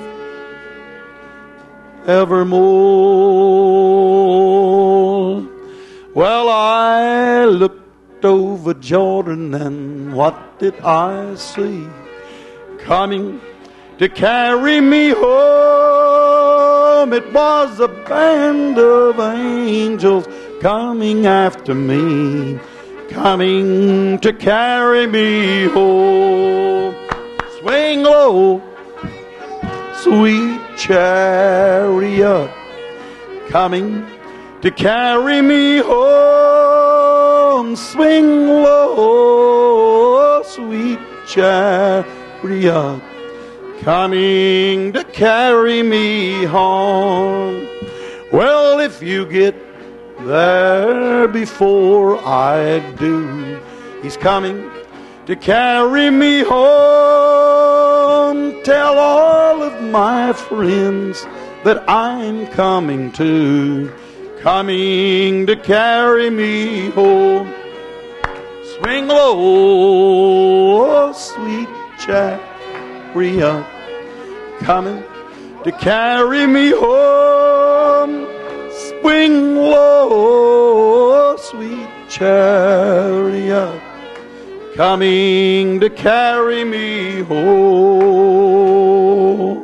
evermore. Well, I looked over Jordan, and what did I see? Coming to carry me home, it was a band of angels coming after me, coming to carry me home. Swing low, sweet chariot, coming to carry me home. Swing low, sweet chariot, coming to carry me home. Well, if you get there before I do, He's coming to carry me home. Tell all of my friends that I'm coming to, coming to carry me home. Swing low, sweet chariot, coming to carry me home. Swing low, sweet chariot, coming to carry me home.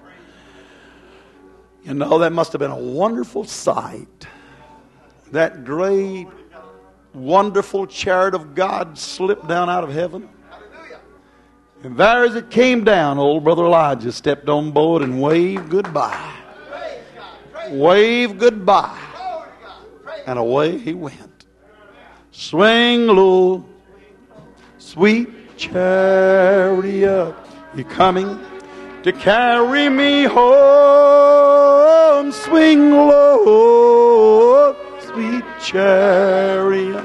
You know, that must have been a wonderful sight. That great, wonderful chariot of God slipped down out of heaven. And there as it came down, old brother Elijah stepped on board and waved goodbye. Waved goodbye. And away he went. Swing low, sweet chariot, you coming to carry me home. Swing low, sweet chariot,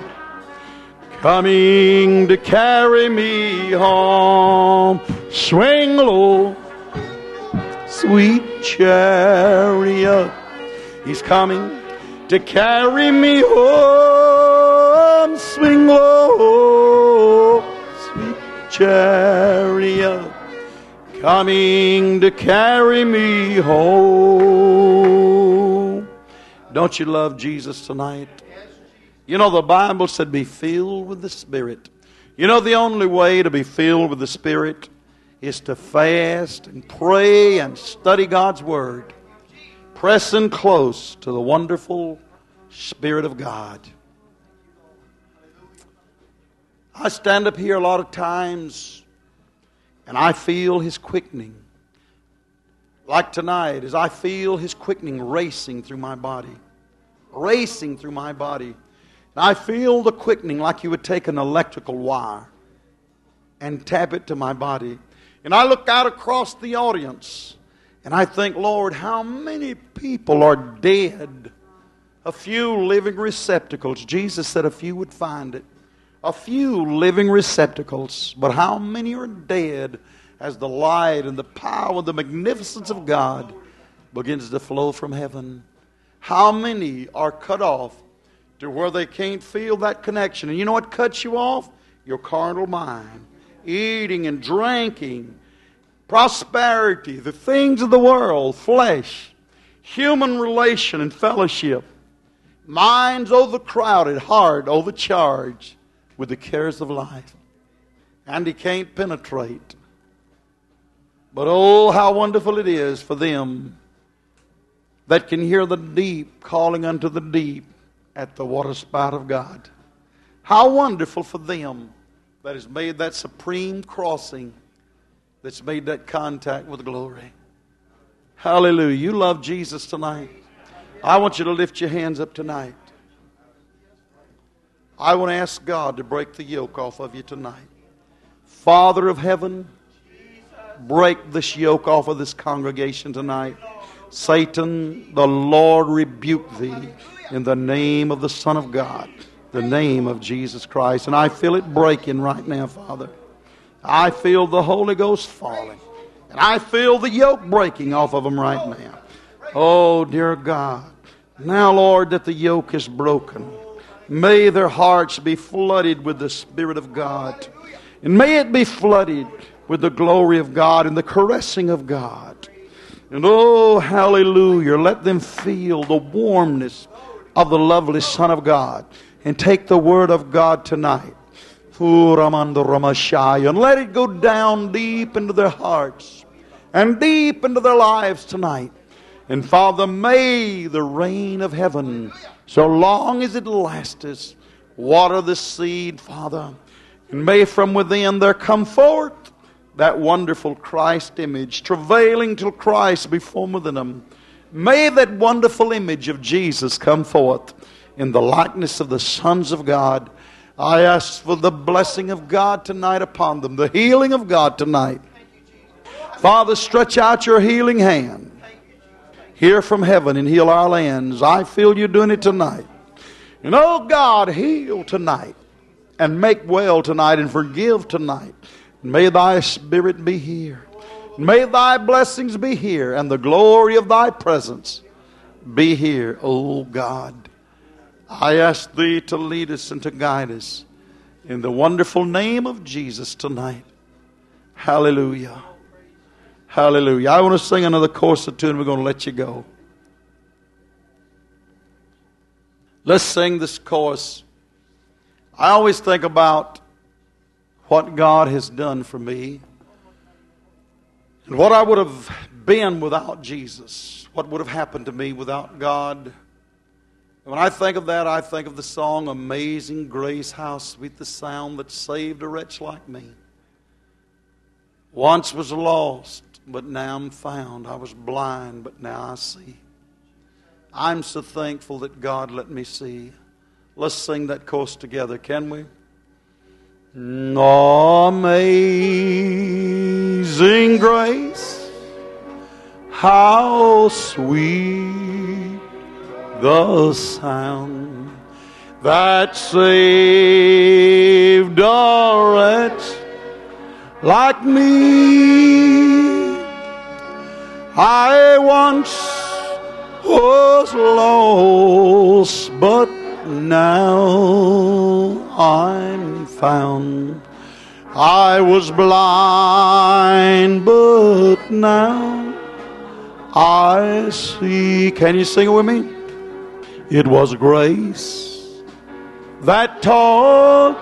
coming to carry me home. Swing low, sweet chariot, He's coming to carry me home. Swing low, sweet chariot, coming to carry me home. Don't you love Jesus tonight? You know, the Bible said be filled with the Spirit. You know, the only way to be filled with the Spirit is to fast and pray and study God's Word, pressing close to the wonderful Spirit of God. I stand up here a lot of times and I feel His quickening. Like tonight, as I feel His quickening racing through my body. Racing through my body. And I feel the quickening like you would take an electrical wire and tap it to my body. And I look out across the audience and I think, Lord, how many people are dead? A few living receptacles. Jesus said a few would find it. A few living receptacles. But how many are dead as the light and the power and the magnificence of God begins to flow from heaven? How many are cut off to where they can't feel that connection? And you know what cuts you off? Your carnal mind. Eating and drinking. Prosperity. The things of the world. Flesh. Human relation and fellowship. Minds overcrowded. Heart overcharged with the cares of life. And he can't penetrate. But oh, how wonderful it is for them that can hear the deep calling unto the deep at the waterspout of God. How wonderful for them that has made that supreme crossing, that's made that contact with glory. Hallelujah. You love Jesus tonight. I want you to lift your hands up tonight. I want to ask God to break the yoke off of you tonight. Father of heaven, break this yoke off of this congregation tonight. Satan, the Lord rebuke thee in the name of the Son of God, the name of Jesus Christ. And I feel it breaking right now, Father. I feel the Holy Ghost falling. And I feel the yoke breaking off of them right now. Oh, dear God. Now, Lord, that the yoke is broken. May their hearts be flooded with the Spirit of God. And may it be flooded with the glory of God and the caressing of God. And oh, hallelujah, let them feel the warmness of the lovely Son of God. And take the Word of God tonight. And let it go down deep into their hearts. And deep into their lives tonight. And Father, may the rain of heaven, so long as it lasts, water the seed, Father. And may from within there come forth that wonderful Christ image, travailing till Christ be formed within them. May that wonderful image of Jesus come forth in the likeness of the sons of God. I ask for the blessing of God tonight upon them, the healing of God tonight. Father, stretch out your healing hand here from heaven and heal our lands. I feel you doing it tonight. And oh God, heal tonight and make well tonight and forgive tonight. May thy Spirit be here. May thy blessings be here and the glory of thy presence be here, oh God. I ask thee to lead us and to guide us in the wonderful name of Jesus tonight. Hallelujah. Hallelujah. I want to sing another chorus or two and we're going to let you go. Let's sing this chorus. I always think about what God has done for me and what I would have been without Jesus. What would have happened to me without God. And when I think of that, I think of the song, Amazing Grace, how sweet the sound that saved a wretch like me. Once was lost, but now I'm found. I was blind, but now I see. I'm so thankful that God let me see. Let's sing that chorus together, can we? Amazing grace, how sweet the sound that saved a wretch like me. I once was lost, but now I'm found. I was blind, but now I see. Can you sing it with me? It was grace that taught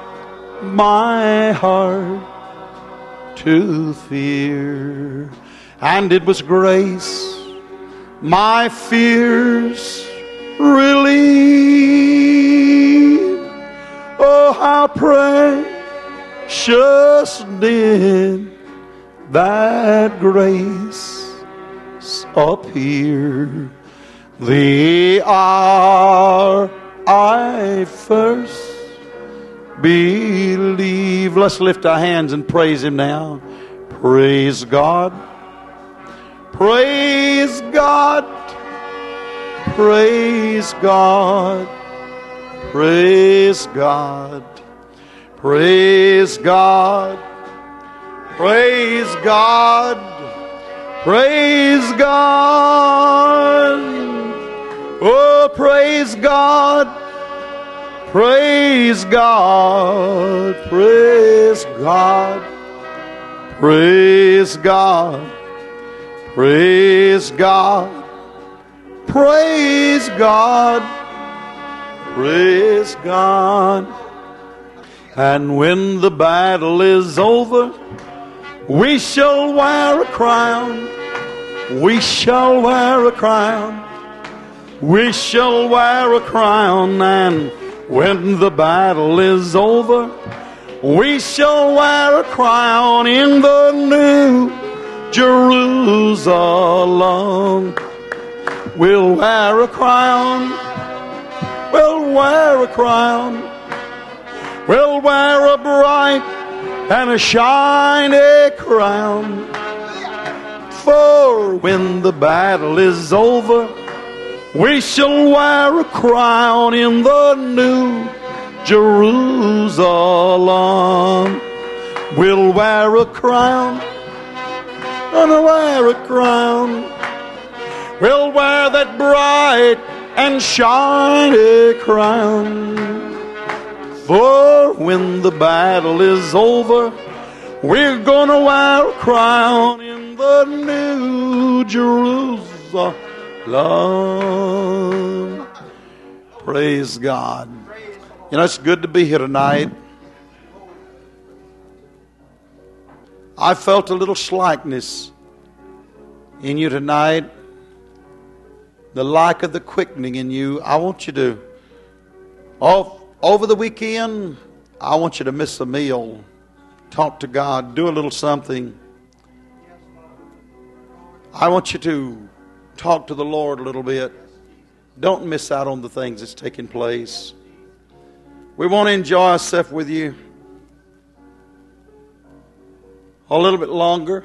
my heart to fear, and it was grace my fears relieved. Oh, how precious did that grace appear the hour I first believe. Let's lift our hands and praise Him now. Praise God. Praise God. Praise God. Praise God. Praise God. Praise God. Praise God. Oh, praise God. Praise God. Praise God. Praise God. Praise God. Praise God. Praise God. And when the battle is over, we shall wear a crown. We shall wear a crown. We shall wear a crown. And when the battle is over, we shall wear a crown in the new Jerusalem. We'll wear a crown. We'll wear a crown. We'll wear a bright and a shiny crown. For when the battle is over, we shall wear a crown in the new Jerusalem. We'll wear a crown. Gonna wear a crown. We'll wear that bright and shiny crown. For when the battle is over, we're gonna wear a crown in the new Jerusalem. Praise God. You know, it's good to be here tonight. I felt a little slackness in you tonight. The lack of the quickening in you. I want you to, oh, over the weekend, I want you to miss a meal. Talk to God. Do a little something. I want you to talk to the Lord a little bit. Don't miss out on the things that's taking place. We want to enjoy ourselves with you a little bit longer.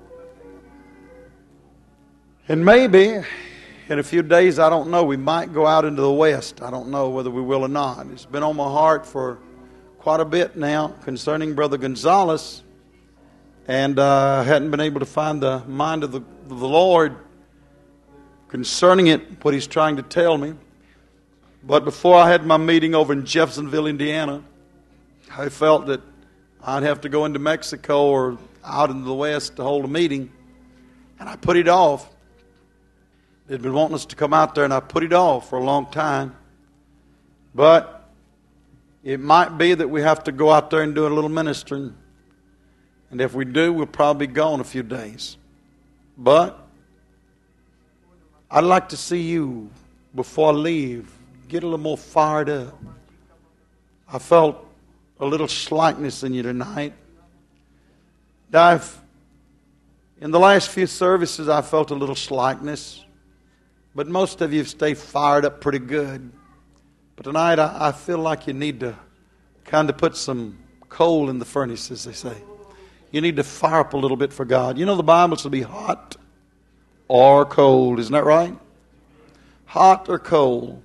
And maybe in a few days, I don't know, we might go out into the west. I don't know whether we will or not. It's been on my heart for quite a bit now concerning Brother Gonzalez. And I uh, hadn't been able to find the mind of the, of the Lord concerning it, what He's trying to tell me. But before I had my meeting over in Jeffersonville, Indiana, I felt that I'd have to go into Mexico or out into the west to hold a meeting. And I put it off. They'd been wanting us to come out there, and I put it off for a long time. But it might be that we have to go out there and do a little ministering. And if we do, we'll probably be gone a few days. But I'd like to see you, before I leave, get a little more fired up. I felt a little slackness in you tonight. I've, in the last few services, I felt a little slackness. But most of you have stayed fired up pretty good. But tonight, I, I feel like you need to kind of put some coal in the furnace, as they say. You need to fire up a little bit for God. You know the Bible says to be hot or cold. Isn't that right? Hot or cold.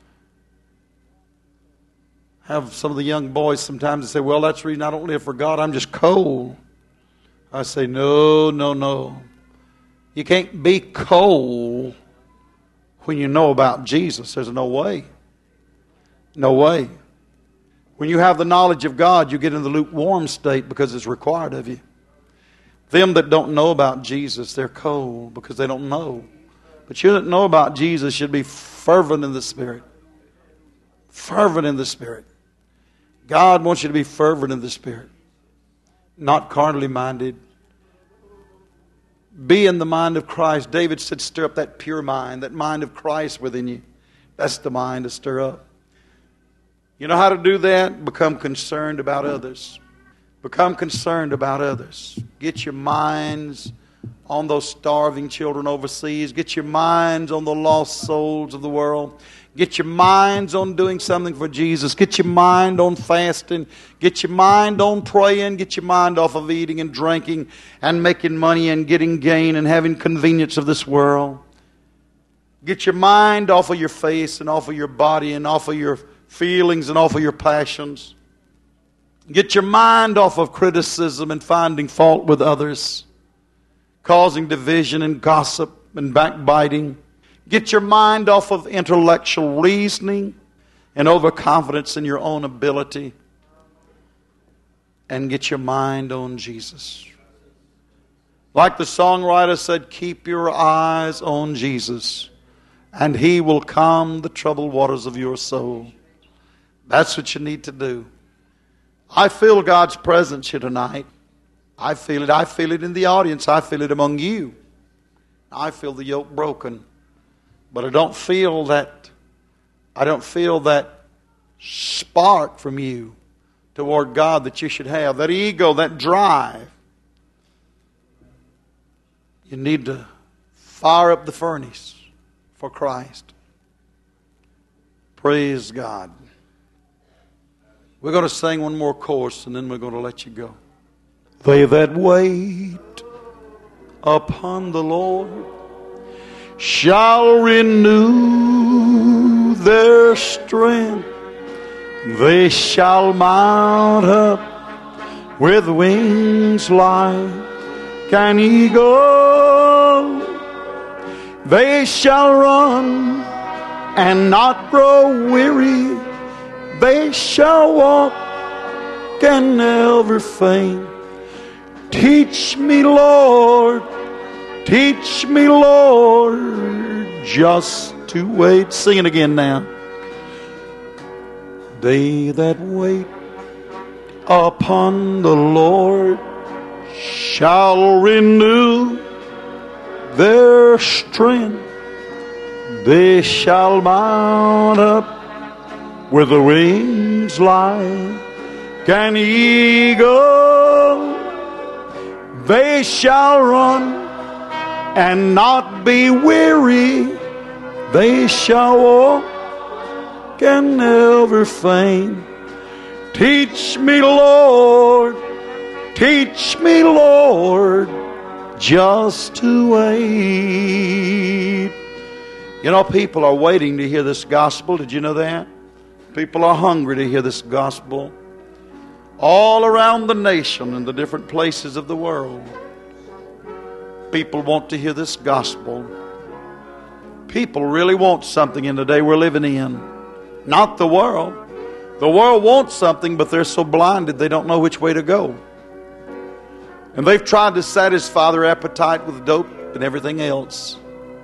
Have some of the young boys sometimes say, well, that's the reason I don't live for God. I'm just cold. I say, no, no, no. You can't be cold when you know about Jesus. There's no way. No way. When you have the knowledge of God, you get in the lukewarm state because it's required of you. Them that don't know about Jesus, they're cold because they don't know. But you that know about Jesus should be fervent in the Spirit. Fervent in the Spirit. God wants you to be fervent in the Spirit. Not carnally minded. Be in the mind of Christ. David said, stir up that pure mind, that mind of Christ within you. That's the mind to stir up. You know how to do that? Become concerned about others. Become concerned about others. Get your minds on those starving children overseas. Get your minds on the lost souls of the world. Get your minds on doing something for Jesus. Get your mind on fasting. Get your mind on praying. Get your mind off of eating and drinking and making money and getting gain and having convenience of this world. Get your mind off of your face and off of your body and off of your feelings and off of your passions. Get your mind off of criticism and finding fault with others, causing division and gossip and backbiting. Get your mind off of intellectual reasoning and overconfidence in your own ability, and get your mind on Jesus. Like the songwriter said, keep your eyes on Jesus, and He will calm the troubled waters of your soul. That's what you need to do. I feel God's presence here tonight. I feel it. I feel it in the audience. I feel it among you. I feel the yoke broken. But I don't feel that, I don't feel that spark from you toward God that you should have. That ego, that drive. You need to fire up the furnace for Christ. Praise God. We're going to sing one more chorus and then we're going to let you go. They that wait upon the Lord shall renew their strength. They shall mount up with wings like an eagle. They shall run and not grow weary. They shall walk and never faint. Teach me, Lord, teach me, Lord, just to wait. Sing it again now. They that wait upon the Lord shall renew their strength. They shall mount up with the wings like an eagle. They shall run and not be weary. They shall walk and never faint. Teach me, Lord, teach me, Lord, just to wait. You know, people are waiting to hear this gospel. Did you know that? People are hungry to hear this gospel. All around the nation and the different places of the world, people want to hear this gospel. People really want something in the day we're living in. Not the world. The world wants something, but they're so blinded they don't know which way to go. And they've tried to satisfy their appetite with dope and everything else.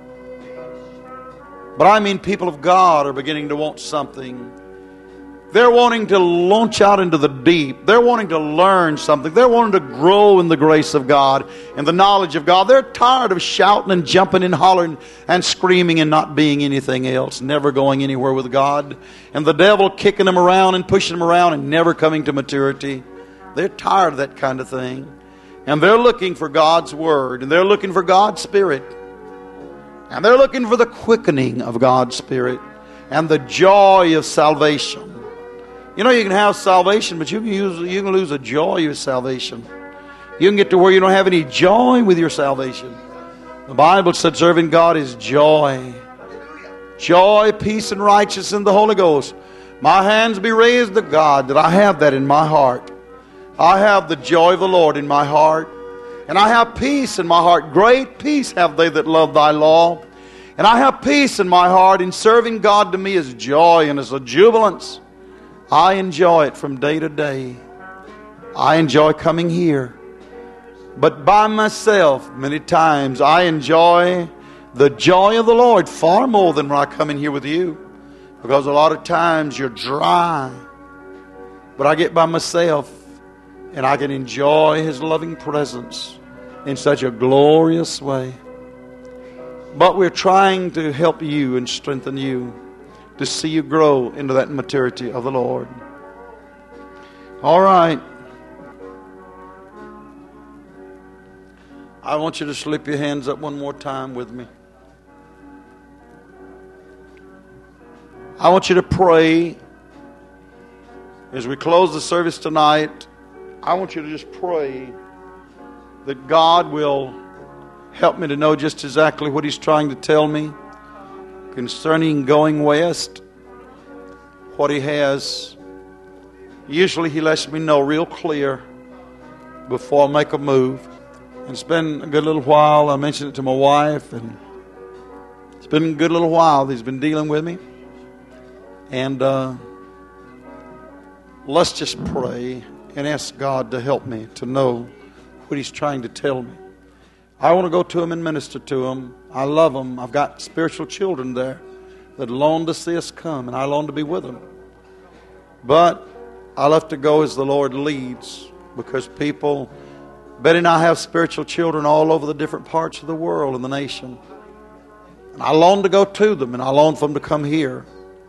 But I mean, people of God are beginning to want something. They're wanting to launch out into the deep. They're wanting to learn something. They're wanting to grow in the grace of God and the knowledge of God. They're tired of shouting and jumping and hollering and screaming and not being anything else, never going anywhere with God. And the devil kicking them around and pushing them around and never coming to maturity. They're tired of that kind of thing. And they're looking for God's Word. And they're looking for God's Spirit. And they're looking for the quickening of God's Spirit and the joy of salvation. You know, you can have salvation, but you can, use, you can lose the joy of salvation. You can get to where you don't have any joy with your salvation. The Bible said serving God is joy. Joy, peace, and righteousness in the Holy Ghost. My hands be raised to God that I have that in my heart. I have the joy of the Lord in my heart. And I have peace in my heart. Great peace have they that love thy law. And I have peace in my heart. In serving God to me is joy and is a jubilance. I enjoy it from day to day. I enjoy coming here. But by myself, many times, I enjoy the joy of the Lord far more than when I come in here with you. Because a lot of times you're dry. But I get by myself and I can enjoy His loving presence in such a glorious way. But we're trying to help you and strengthen you to see you grow into that maturity of the Lord. All right. I want you to slip your hands up one more time with me. I want you to pray as we close the service tonight. I want you to just pray that God will help me to know just exactly what He's trying to tell me concerning going west, what He has. Usually He lets me know real clear before I make a move. And it's been a good little while. I mentioned it to my wife, and it's been a good little while He's been dealing with me. And uh, let's just pray and ask God to help me to know what He's trying to tell me. I want to go to Him and minister to Him. I love Him. I've got spiritual children there that long to see us come, and I long to be with them. But I love to go as the Lord leads, because people, Betty and I have spiritual children all over the different parts of the world and the nation. And I long to go to them, and I long for them to come here.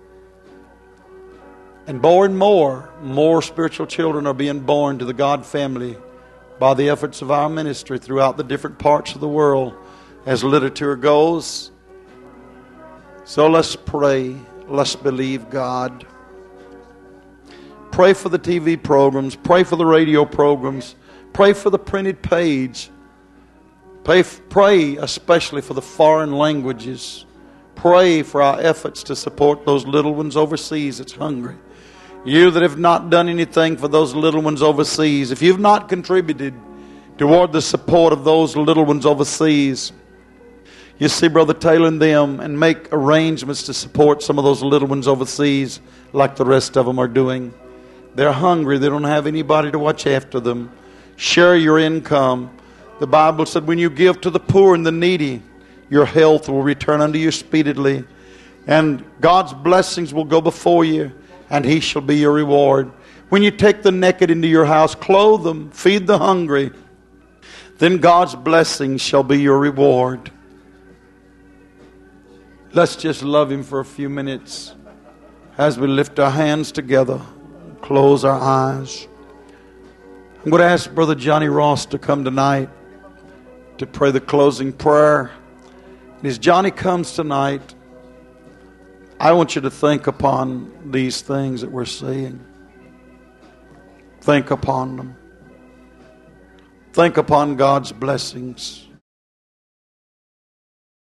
And more and more, more spiritual children are being born to the God family by the efforts of our ministry throughout the different parts of the world as literature goes. So let's pray. Let's believe God. Pray for the T V programs. Pray for the radio programs. Pray for the printed page. Pray, pray especially for the foreign languages. Pray for our efforts to support those little ones overseas that's hungry. You that have not done anything for those little ones overseas, if you've not contributed toward the support of those little ones overseas, you see Brother Taylor and them, and make arrangements to support some of those little ones overseas like the rest of them are doing. They're hungry. They don't have anybody to watch after them. Share your income. The Bible said when you give to the poor and the needy, your health will return unto you speedily. And God's blessings will go before you, and He shall be your reward. When you take the naked into your house, clothe them, feed the hungry, then God's blessings shall be your reward. Let's just love Him for a few minutes as we lift our hands together, close our eyes. I'm going to ask Brother Johnny Ross to come tonight to pray the closing prayer. And as Johnny comes tonight, I want you to think upon these things that we're seeing. Think upon them. Think upon God's blessings.